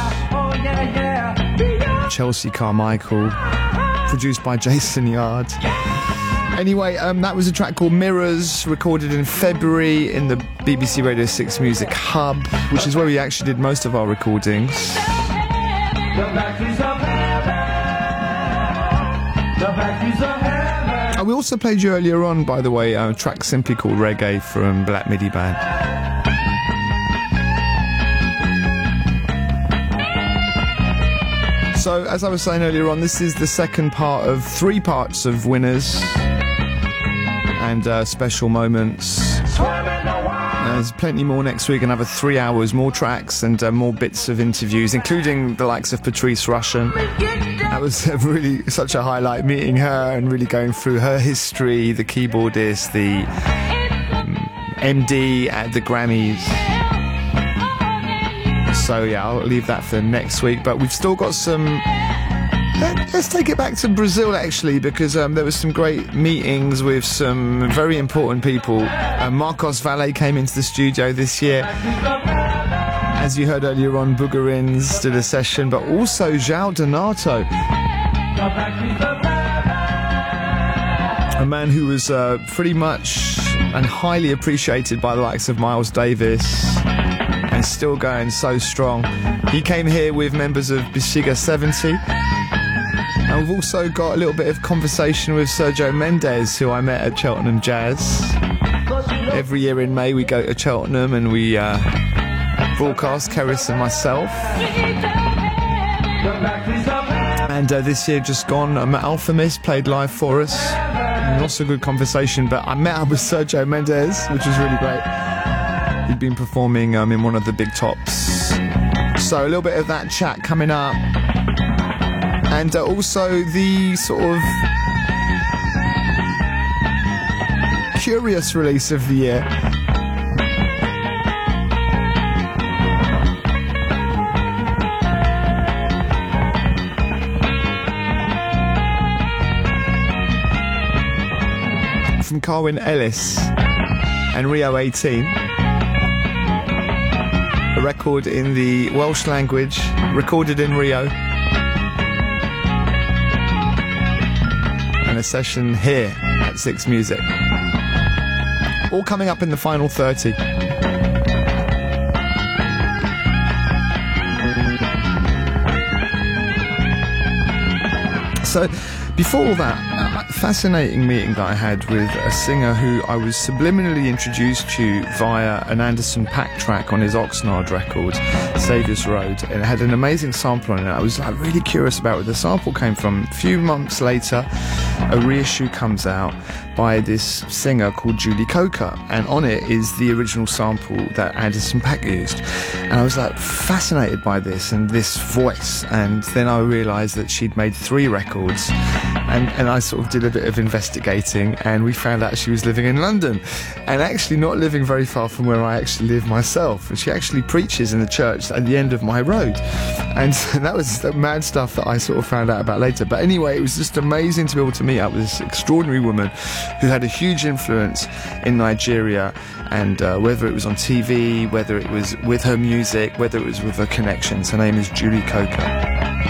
Chelsea Carmichael, produced by Jason Yard. Anyway, that was a track called Mirrors, recorded in February in the BBC Radio 6 Music Hub, which is where we actually did most of our recordings. We also played you earlier on, by the way, a track simply called Reggae from Black Midi Band. So, as I was saying earlier on, this is the second part of 3 parts of Winners and Special Moments. There's plenty more next week, another 3 hours, more tracks and more bits of interviews, including the likes of Patrice Rushen. That was really such a highlight, meeting her and really going through her history, the keyboardist, the MD at the Grammys. So yeah, I'll leave that for next week, but we've still got some... Let's take it back to Brazil, actually, because there was some great meetings with some very important people. Marcos Valle came into the studio this year. As you heard earlier on, Boogerins did a session, but also João Donato, a man who was pretty much and highly appreciated by the likes of Miles Davis and still going so strong. He came here with members of Bexiga 70. And we've also got a little bit of conversation with Sergio Mendes, who I met at Cheltenham Jazz. Every year in May we go to Cheltenham and we broadcast, Keris and myself. And this year just gone, Alpha Mist played live for us. Not so good conversation, but I met up with Sergio Mendes, which was really great. He'd been performing in one of the big tops. So a little bit of that chat coming up. And also the sort of curious release of the year. From Carwyn Ellis and Rio 18. A record in the Welsh language, recorded in Rio. session here at Six Music. All coming up in the final 30. So, before all that, fascinating meeting that I had with a singer who I was subliminally introduced to via an Anderson .Paak track on his Oxnard record, Saviour's Road, and it had an amazing sample on it. I was really curious about where the sample came from. A few months later, a reissue comes out by this singer called Julie Coker, and on it is the original sample that Anderson .Paak used. And I was fascinated by this and this voice, and then I realised that she'd made 3 records, and I sort of did a bit of investigating, and we found out she was living in London, and actually not living very far from where I actually live myself. And she actually preaches in the church at the end of my road, and that was the mad stuff that I sort of found out about later. But anyway, it was just amazing to be able to meet up with this extraordinary woman who had a huge influence in Nigeria, and whether it was on TV, whether it was with her music, whether it was with her connections. Her name is Julie Coker.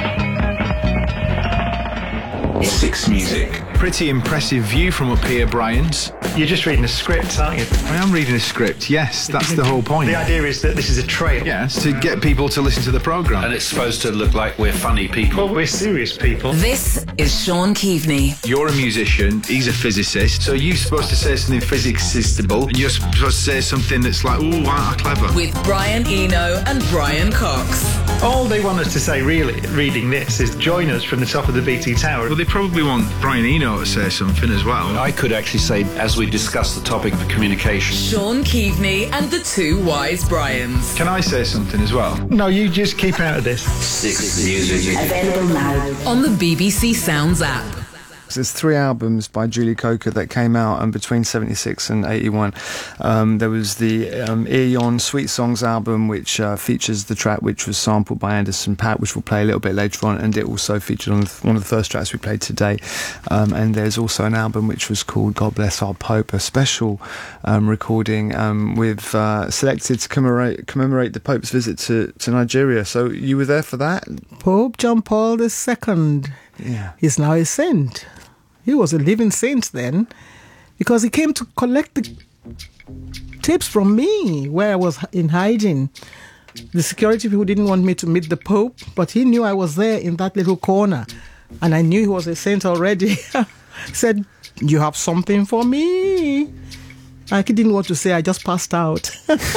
Six Music. Pretty impressive view from up here, Brian's. You're just reading a script, aren't you? I am reading a script, yes, that's the whole point. The idea is that this is a trail. Yes, to get people to listen to the programme. And it's supposed to look like we're funny people. Well, we're serious people. This is Sean Keaveney. You're a musician, he's a physicist, so you're supposed to say something physics-istable, and you're supposed to say something that's like, ooh, wow, clever. With Brian Eno and Brian Cox. All they want us to say, really, reading this, is join us from the top of the BT Tower. Well, they probably want Brian Eno to say something as well. I could actually say, as we discuss the topic of communication. Sean Keaveney and the Two Wise Brians. Can I say something as well? No, you just keep out of this. Six Music. Available now on the BBC Sounds app. There's 3 albums by Julie Coker that came out between 76 and 81. There was the Eon Sweet Songs album, which features the track which was sampled by Anderson .Paak, which we'll play a little bit later on, and it also featured on one of the first tracks we played today. And there's also an album which was called God Bless Our Pope, a special recording with selected to commemorate the Pope's visit to Nigeria. So you were there for that? Pope John Paul II. Yeah. He's now a saint. He was a living saint then, because he came to collect the tapes from me where I was in hiding. The security people didn't want me to meet the Pope, but he knew I was there in that little corner, and I knew he was a saint already. He said, "You have something for me?" I didn't want to say, I just passed out.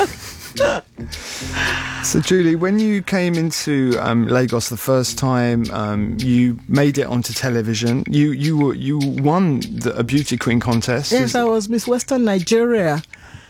So Julie, when you came into Lagos the first time, you made it onto television. You won a beauty queen contest. Yes, I was Miss Western Nigeria,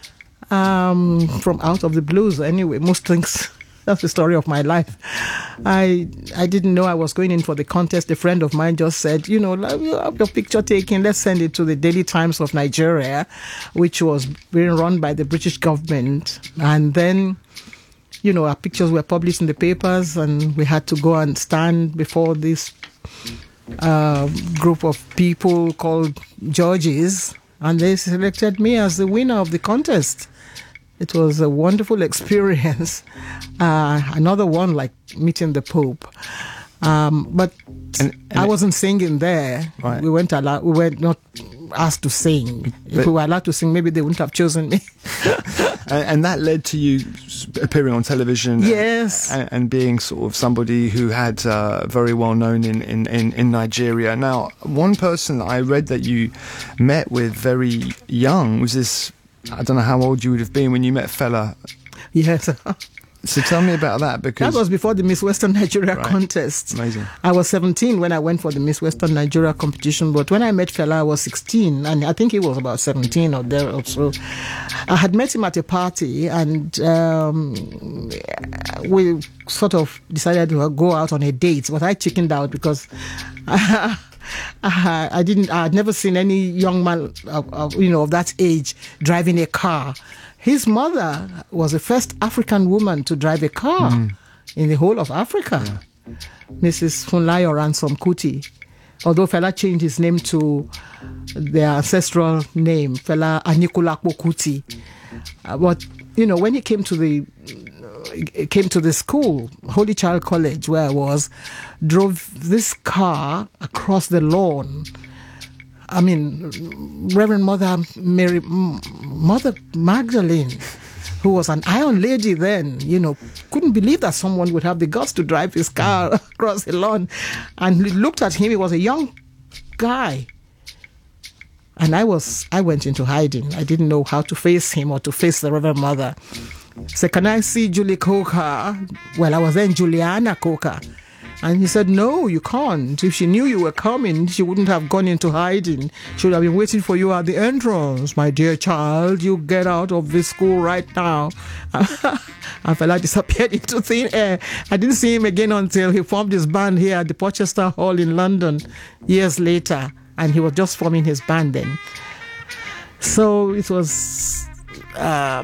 from out of the blues. Anyway, most things. That's the story of my life. I didn't know I was going in for the contest. A friend of mine just said, you have your picture taken, let's send it to the Daily Times of Nigeria, which was being run by the British government. And then, our pictures were published in the papers, and we had to go and stand before this group of people called judges, and they selected me as the winner of the contest. It was a wonderful experience. Another one like meeting the Pope. But I wasn't singing there. Right. We were not asked to sing. If we were allowed to sing, maybe they wouldn't have chosen me. and that led to you appearing on television. Yes. And being sort of somebody who had very well known in Nigeria. Now, one person that I read that you met with very young was this. I don't know how old you would have been when you met Fela. Yes. So tell me about that, because... That was before the Miss Western Nigeria contest. Amazing. I was 17 when I went for the Miss Western Nigeria competition, but when I met Fela, I was 16, and I think he was about 17 or there or so. I had met him at a party, and we sort of decided to go out on a date, but I chickened out because... I had never seen any young man of that age driving a car. His mother was the first African woman to drive a car in the whole of Africa. Yeah. Mrs. Funlayo Ransom Kuti. Although Fela changed his name to their ancestral name, Fela Anikulapo Kuti. But when he came to the school, Holy Child College, where I was, drove this car across the lawn. Reverend Mother Magdalene, who was an Iron Lady then, couldn't believe that someone would have the guts to drive his car across the lawn. And he looked at him, he was a young guy. And I went into hiding. I didn't know how to face him or to face the Reverend Mother. So, can I see Julie Coker? Well, I was then Juliana Coker. And he said, no, you can't. If she knew you were coming, she wouldn't have gone into hiding. She would have been waiting for you at the entrance. My dear child, you get out of this school right now. And fella disappeared into thin air. I didn't see him again until he formed his band here at the Porchester Hall in London years later. And he was just forming his band then. So it was an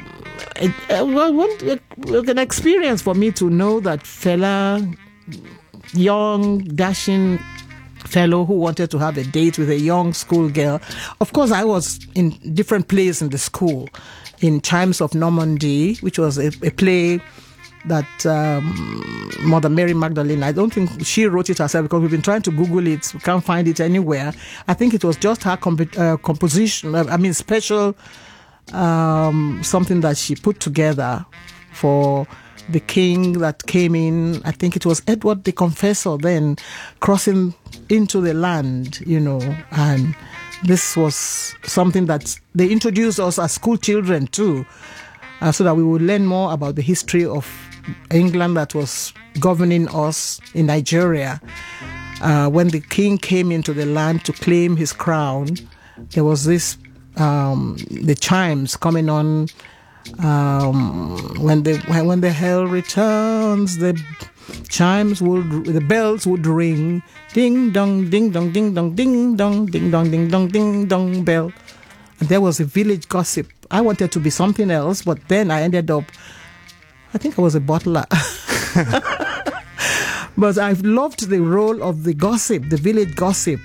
experience for me to know that fella, young, dashing fellow who wanted to have a date with a young schoolgirl. Of course, I was in different plays in the school. In Chimes of Normandy, which was a play that Mother Mary Magdalene, I don't think she wrote it herself because we've been trying to Google it. We can't find it anywhere. I think it was just her composition, special something that she put together for the king that came in. I think it was Edward the Confessor then crossing into the land, and this was something that they introduced us as school children too, so that we would learn more about the history of England that was governing us in Nigeria. When the king came into the land to claim his crown, there was this, the chimes coming on. When the hell returns, the bells would ring, ding dong, ding dong, ding dong, ding dong, ding dong, ding dong, ding dong bell. And there was a village gossip. I wanted to be something else, but then I ended up, I think I was a butler. But I've loved the role of the gossip, the village gossip.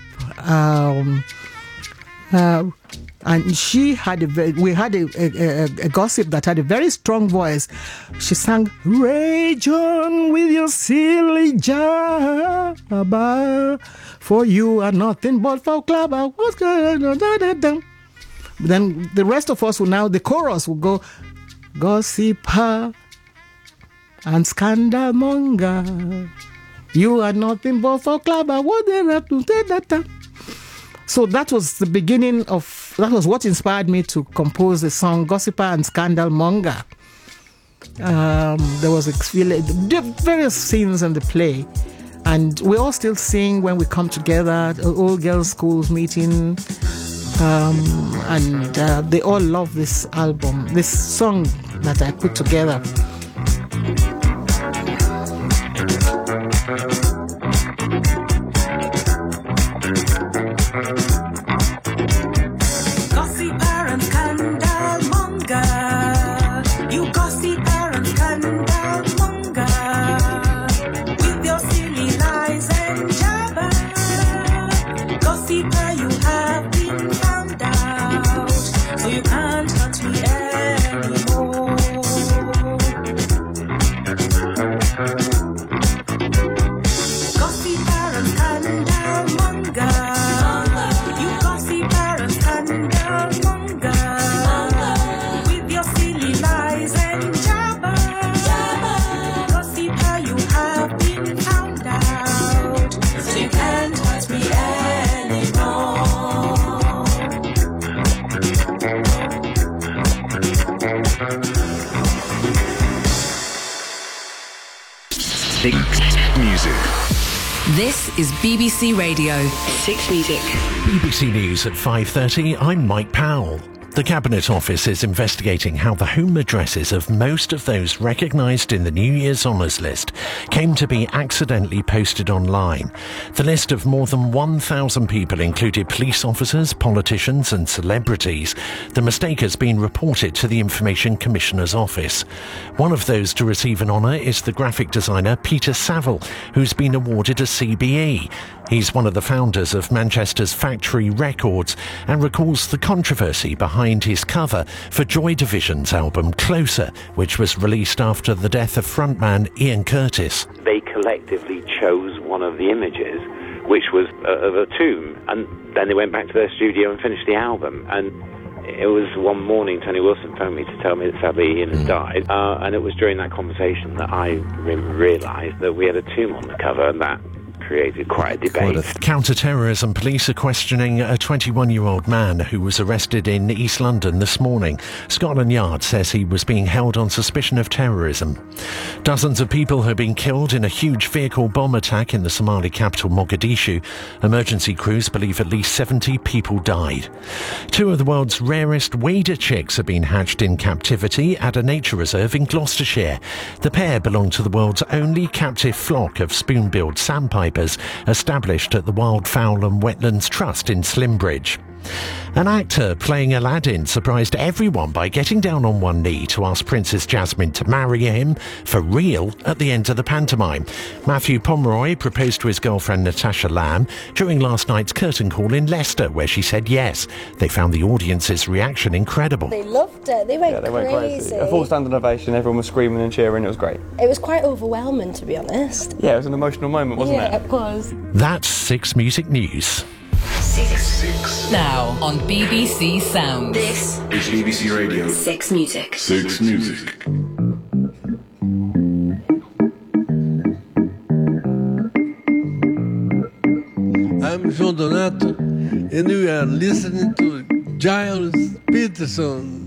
And she had we had a gossip that had a very strong voice. She sang, "Rage on with your silly jabber, for you are nothing but for clever." What's going on? Then the rest of us the chorus will go, "Gossiper and scandal monger, you are nothing but for clever." What they have to say that. So that was the beginning that was what inspired me to compose the song Gossiper and Scandal Monger. There was various scenes in the play, and we all still sing when we come together, old girls' schools meeting, and they all love this album, this song that I put together. Music. This is BBC Radio 6 Music. BBC News at 5:30. I'm Mike Powell. The Cabinet Office is investigating how the home addresses of most of those recognised in the New Year's Honours list came to be accidentally posted online. The list of more than 1,000 people included police officers, politicians and celebrities. The mistake has been reported to the Information Commissioner's Office. One of those to receive an honour is the graphic designer Peter Saville, who's been awarded a CBE. He's one of the founders of Manchester's Factory Records and recalls the controversy behind his cover for Joy Division's album Closer, which was released after the death of frontman Ian Curtis. They collectively chose one of the images which was of a tomb. And then they went back to their studio and finished the album. And it was one morning Tony Wilson phoned me to tell me that sadly Ian had died. And it was during that conversation that I realised that we had a tomb on the cover, and that created quite a debate. Counter-terrorism police are questioning a 21-year-old man who was arrested in East London this morning. Scotland Yard says he was being held on suspicion of terrorism. Dozens of people have been killed in a huge vehicle bomb attack in the Somali capital Mogadishu. Emergency crews believe at least 70 people died. Two of the world's rarest wader chicks have been hatched in captivity at a nature reserve in Gloucestershire. The pair belong to the world's only captive flock of spoon-billed sandpipers established at the Wildfowl and Wetlands Trust in Slimbridge. An actor playing Aladdin surprised everyone by getting down on one knee to ask Princess Jasmine to marry him for real at the end of the pantomime. Matthew Pomeroy proposed to his girlfriend Natasha Lamb during last night's curtain call in Leicester, where she said yes. They found the audience's reaction incredible. They loved it. They went crazy. A full standing ovation. Everyone was screaming and cheering. It was great. It was quite overwhelming, to be honest. Yeah, it was an emotional moment, wasn't it? Yeah, it was. That's 6 Music News. 6. Now on BBC Sound. This is BBC Radio. 6 Music. 6 Music. I'm Sean Donato, and you are listening to Giles Peterson.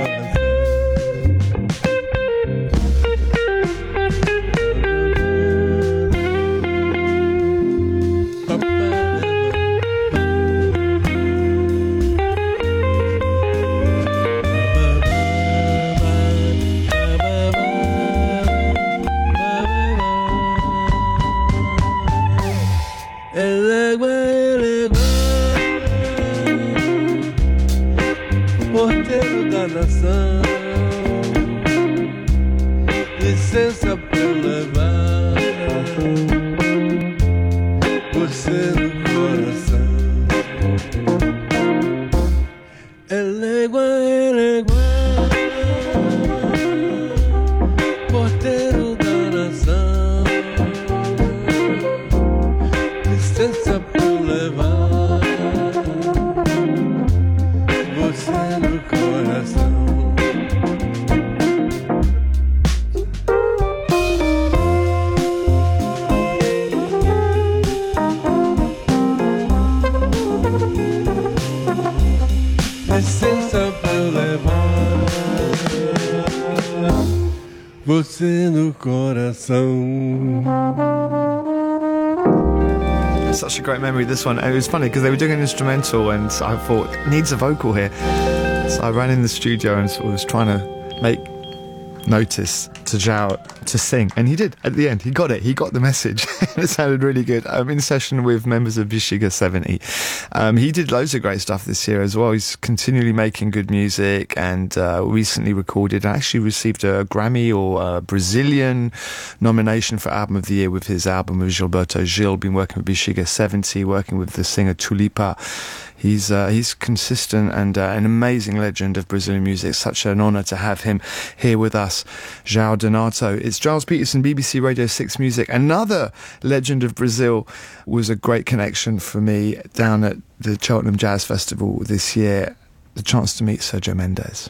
Porteiro da nação, licença pra eu levar você no coração. Elégua, porteiro da nação, licença pra eu levar você no coração. Licença pra eu levar você no coração. Such a great memory, this one. And it was funny because they were doing an instrumental and I thought, it needs a vocal here. So I ran in the studio and sort of was trying to make notice to Zhao to sing. And he did. At the end, he got it. He got the message. It sounded really good. I'm in session with members of Bexiga 70. He did loads of great stuff this year as well. He's continually making good music and recently recorded and actually received a Grammy or a Brazilian nomination for Album of the Year with his album with Gilberto Gil. Been working with Bexiga 70, working with the singer Tulipa. He's consistent and an amazing legend of Brazilian music. Such an honour to have him here with us, João Donato. It's Giles Peterson, BBC Radio 6 Music. Another legend of Brazil was a great connection for me down at the Cheltenham Jazz Festival this year. The chance to meet Sergio Mendes.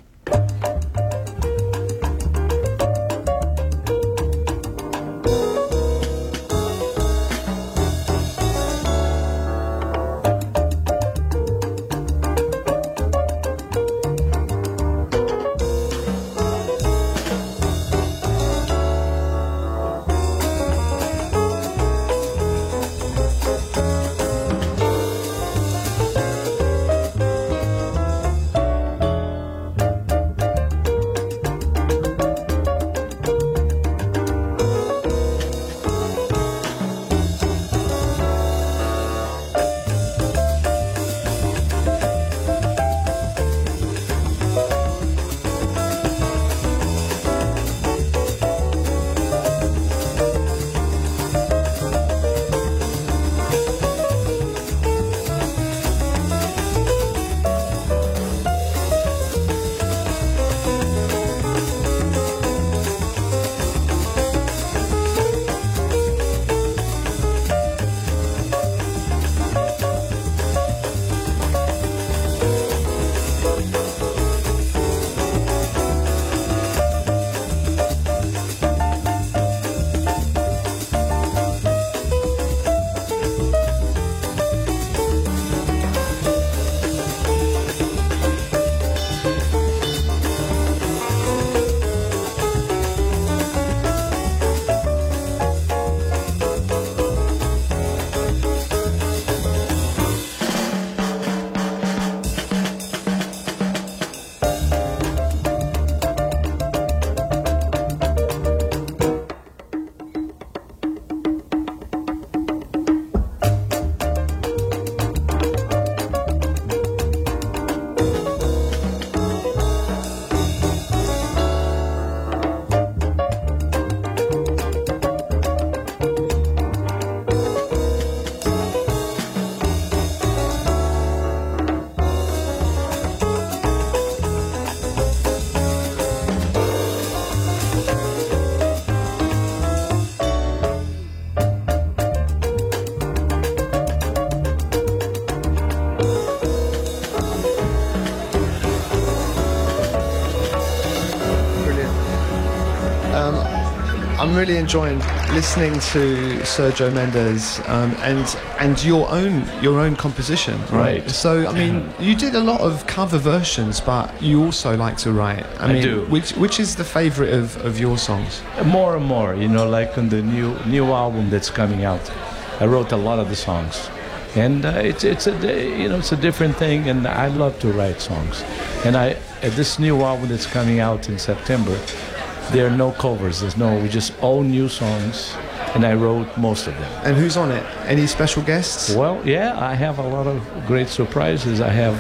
I'm really enjoying listening to Sergio Mendes and your own composition, right? So I mean, you did a lot of cover versions, but you also like to write. I mean, do. Which is the favorite of your songs? More and more, you know, like on the new album that's coming out, I wrote a lot of the songs, and it's a different thing, and I love to write songs. And this new album that's coming out in September, there are no covers. We just all new songs, and I wrote most of them. And who's on it? Any special guests? Well, yeah, I have a lot of great surprises. I have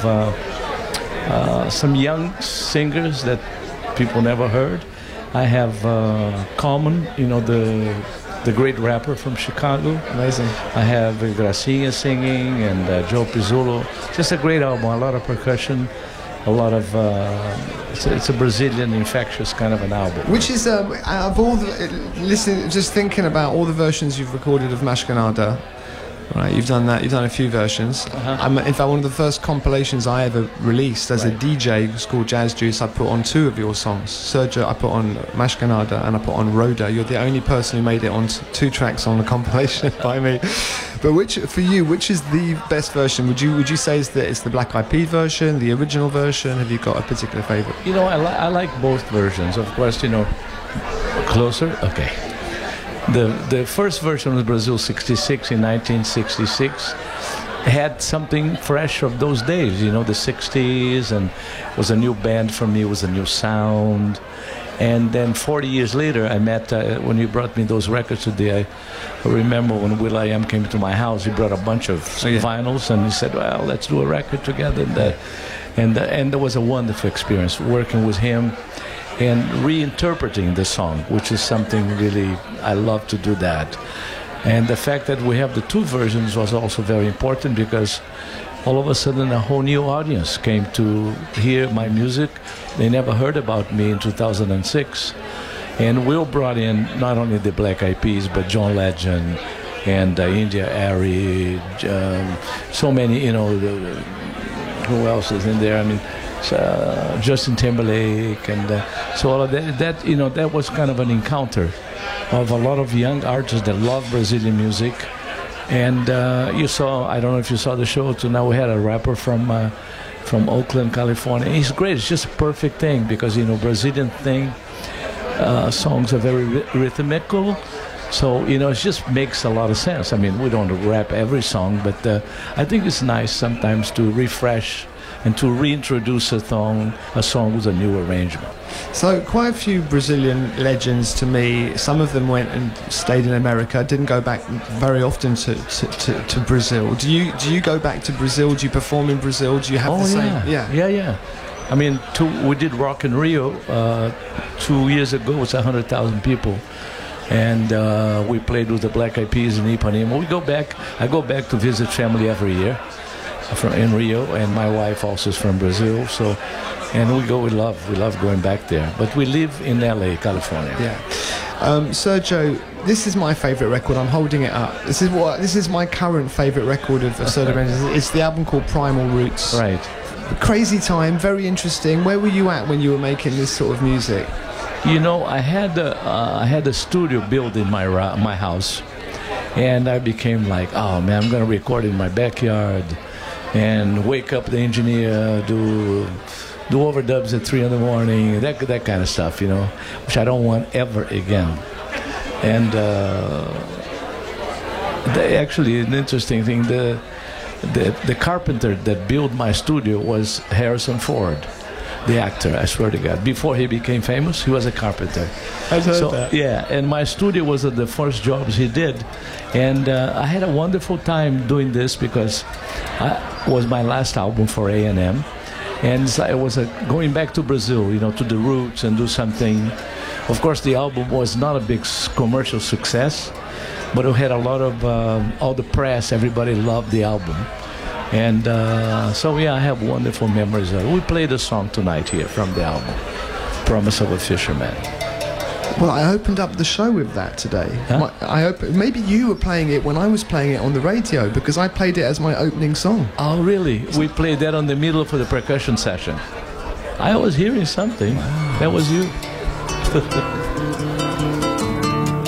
some young singers that people never heard. I have Common, you know, the great rapper from Chicago. Amazing. I have Gracinha singing and Joe Pizzolo. Just a great album, a lot of percussion. A lot of it's a Brazilian infectious kind of an album. Which is out of all the just thinking about all the versions you've recorded of Mascanada, right? You've done that. You've done a few versions. In fact, one of the first compilations I ever released as a DJ was called Jazz Juice. I put on 2 of your songs. Sergio, I put on Mascanada, and I put on Rhoda. You're the only person who made it on 2 tracks on the compilation by me. But which is the best version? Would you say it's the Black Eyed Peas version, the original version? Have you got a particular favorite? You know, I like both versions. Of course, you know, Closer. Okay. The first version of Brazil 66 in 1966 had something fresh of those days, you know, the 60s, and it was a new band for me, it was a new sound. And then 40 years later, I met, when you brought me those records today, I remember when will.i.am came to my house, he brought a bunch of vinyls, and he said, well, let's do a record together. And there was a wonderful experience working with him and reinterpreting the song, which is something really, I love to do that. And the fact that we have the 2 versions was also very important, because all of a sudden a whole new audience came to hear my music. They never heard about me in 2006. And Will brought in not only the Black Eyed Peas, but John Legend and India Arie, so many, you know, who else is in there? I mean, Justin Timberlake, and so all of that, you know, that was kind of an encounter of a lot of young artists that love Brazilian music. And you saw, I don't know if you saw the show, so now we had a rapper from Oakland, California. He's great. It's just a perfect thing, because, you know, Brazilian songs are very rhythmical. So, you know, it just makes a lot of sense. I mean, we don't rap every song, but I think it's nice sometimes to refresh and to reintroduce a song with a new arrangement. So quite a few Brazilian legends to me. Some of them went and stayed in America, didn't go back very often to Brazil. Do you go back to Brazil? Do you perform in Brazil? Do you have the same? Yeah. I mean, we did Rock in Rio 2 years ago. It was 100,000 people. And we played with the Black Eyed Peas in Ipanema. I go back to visit family every year in Rio, and my wife also is from Brazil, so, and we love going back there. But we live in LA, California. Yeah. Sergio, this is my favorite record. I'm holding it up. This is my current favorite record of Sergio Mendes. It's the album called Primal Roots. Right. Crazy time, very interesting. Where were you at when you were making this sort of music? You know, I had a studio built in my house, and I became like, oh man, I'm gonna record in my backyard, and wake up the engineer, do overdubs at 3 a.m, that kind of stuff, you know, which I don't want ever again. And actually, an interesting thing, the carpenter that built my studio was Harrison Ford, the actor, I swear to God. Before he became famous, he was a carpenter. I've heard that. Yeah, and my studio was the first jobs he did. And I had a wonderful time doing this, because it was my last album for A&M. And it was going back to Brazil, you know, to the roots and do something. Of course, the album was not a big commercial success, but it had a lot of, all the press, everybody loved the album. And so, yeah, I have wonderful memories of it. We played a song tonight here from the album, Promise of a Fisherman. Well, I opened up the show with that today. Huh? Maybe you were playing it when I was playing it on the radio, because I played it as my opening song. Oh, really? We played that on the middle of the percussion session. I was hearing something. Wow. That was you.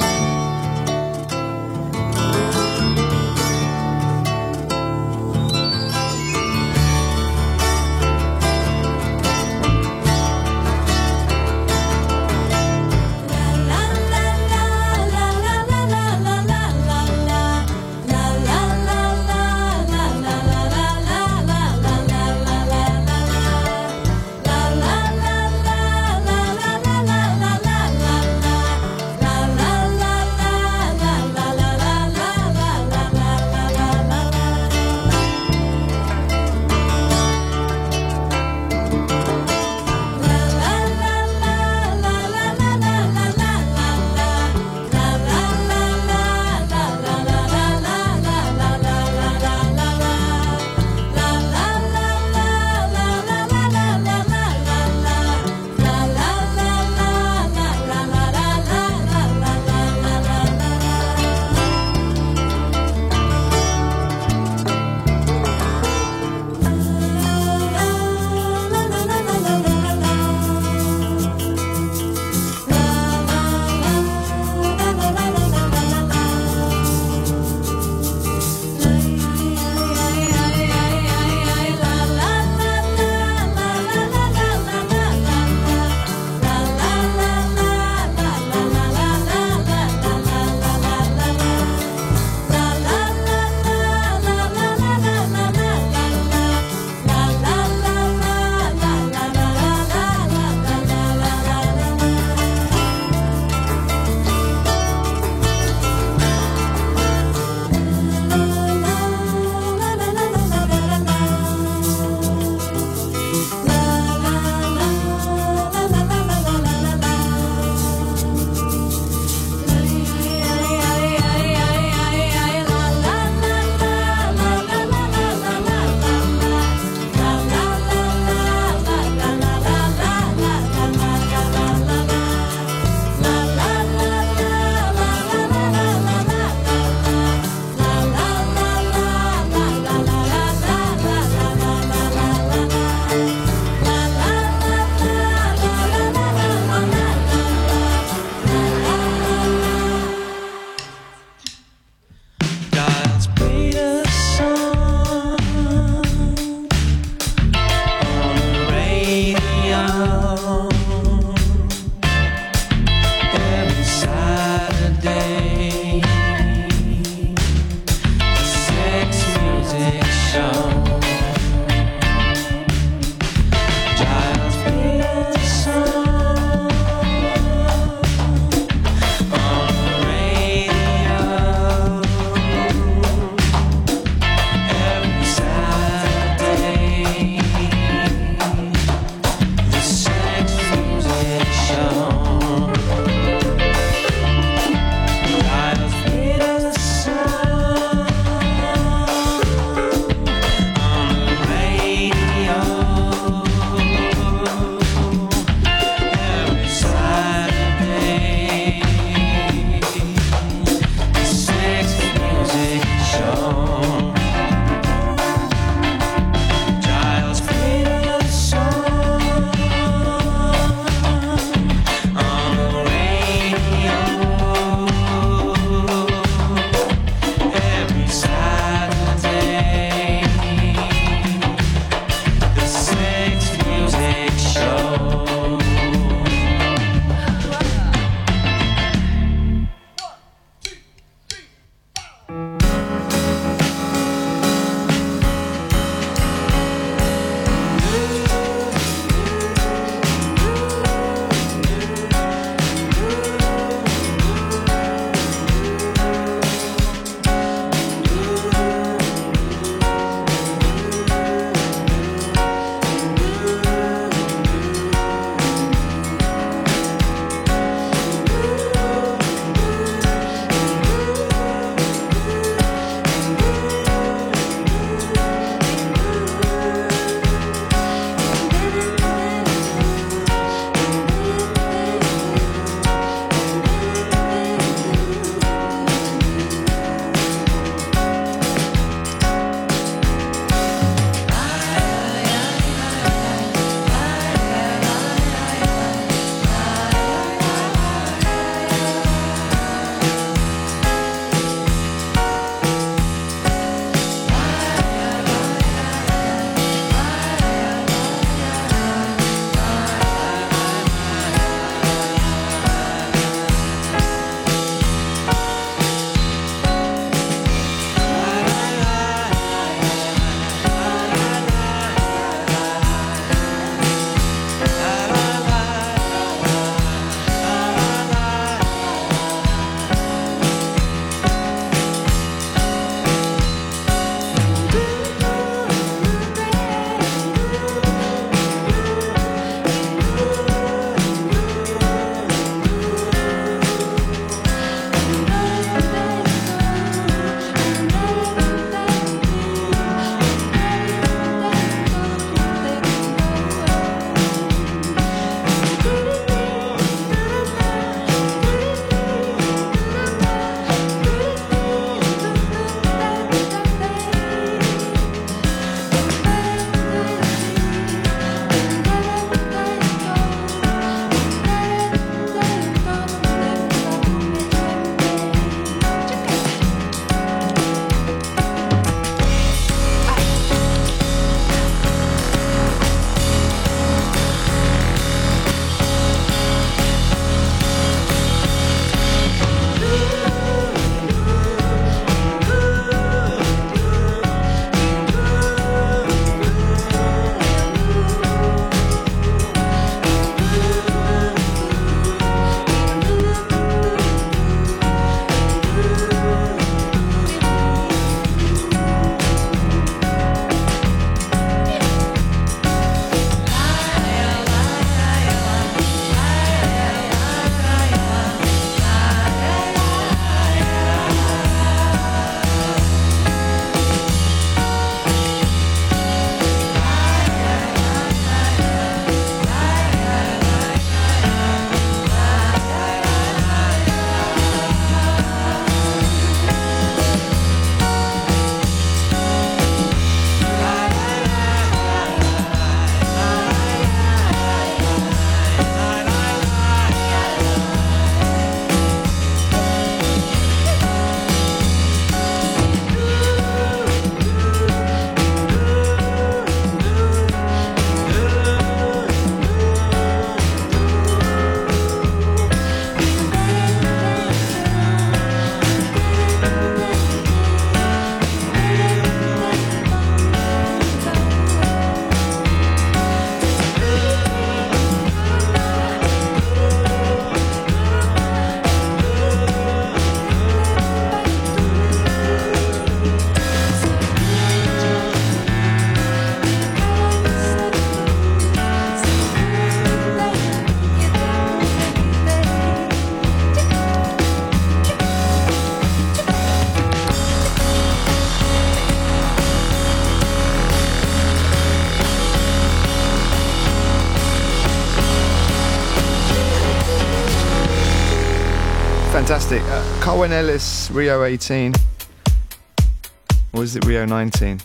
Fantastic. Carwyn Ellis, Rio 18. Or is it Rio 19?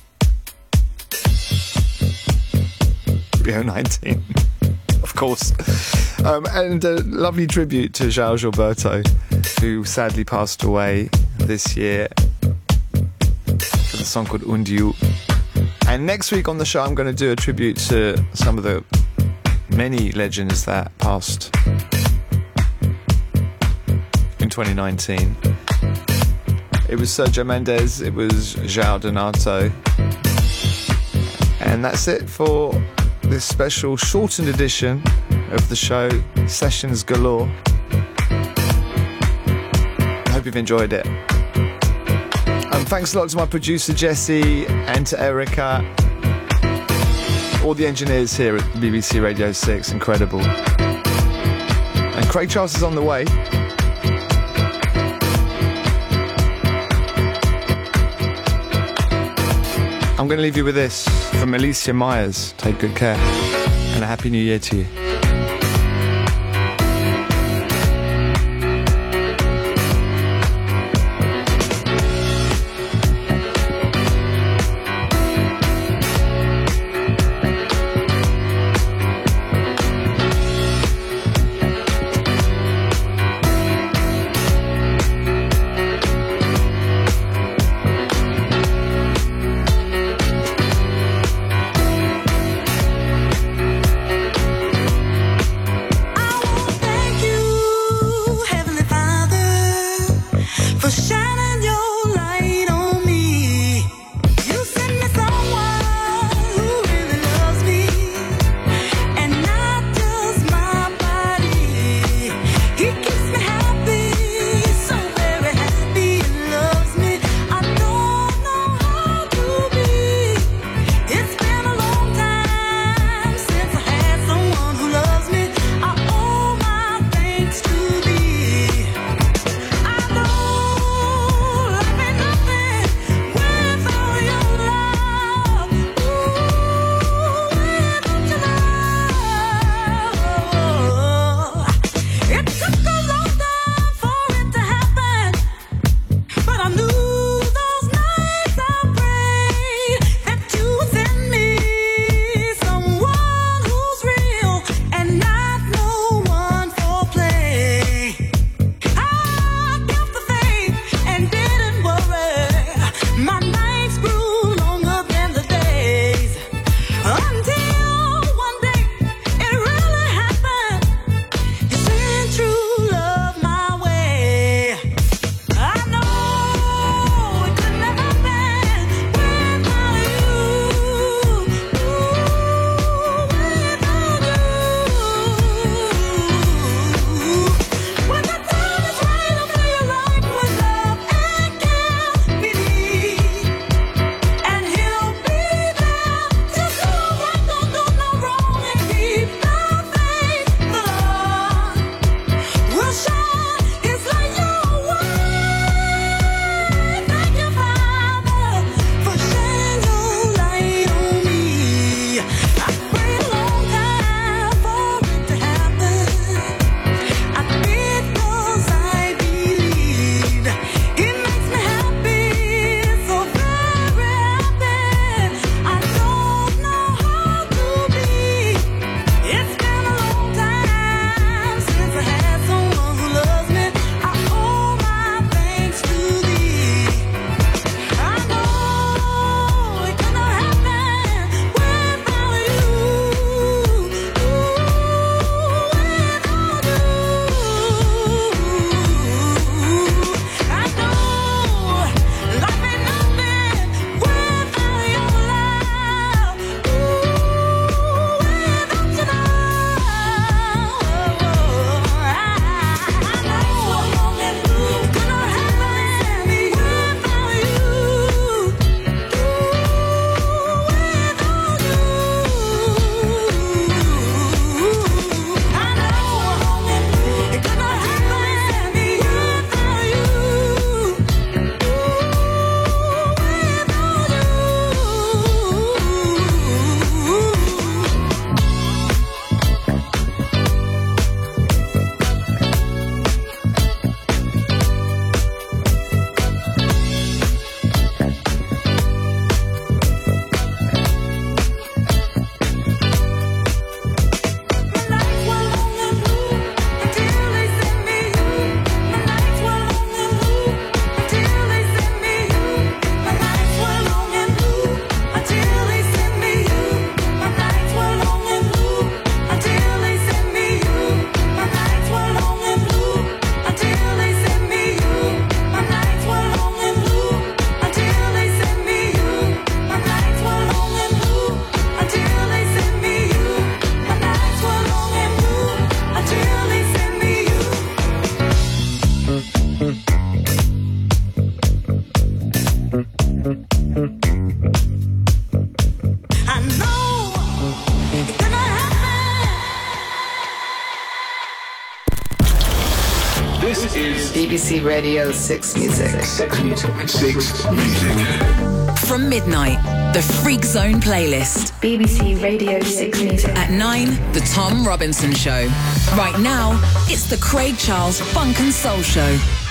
Rio 19. Of course. And a lovely tribute to João Gilberto, who sadly passed away this year, for the song called Undiu. And next week on the show, I'm going to do a tribute to some of the many legends that passed in 2019. It was Sergio Mendes, it was João Donato. And that's it for this special shortened edition of the show, Sessions Galore. I hope you've enjoyed it. Thanks a lot to my producer Jesse and to Erica, all the engineers here at BBC Radio 6, incredible. And Craig Charles is on the way. I'm going to leave you with this from Alicia Myers. Take good care and a Happy New Year to you. This is BBC Radio 6 Music. 6 Music. 6 Music. From midnight, the Freak Zone playlist. BBC Radio 6 Music. At 9, the Tom Robinson Show. Right now, it's the Craig Charles Funk and Soul Show.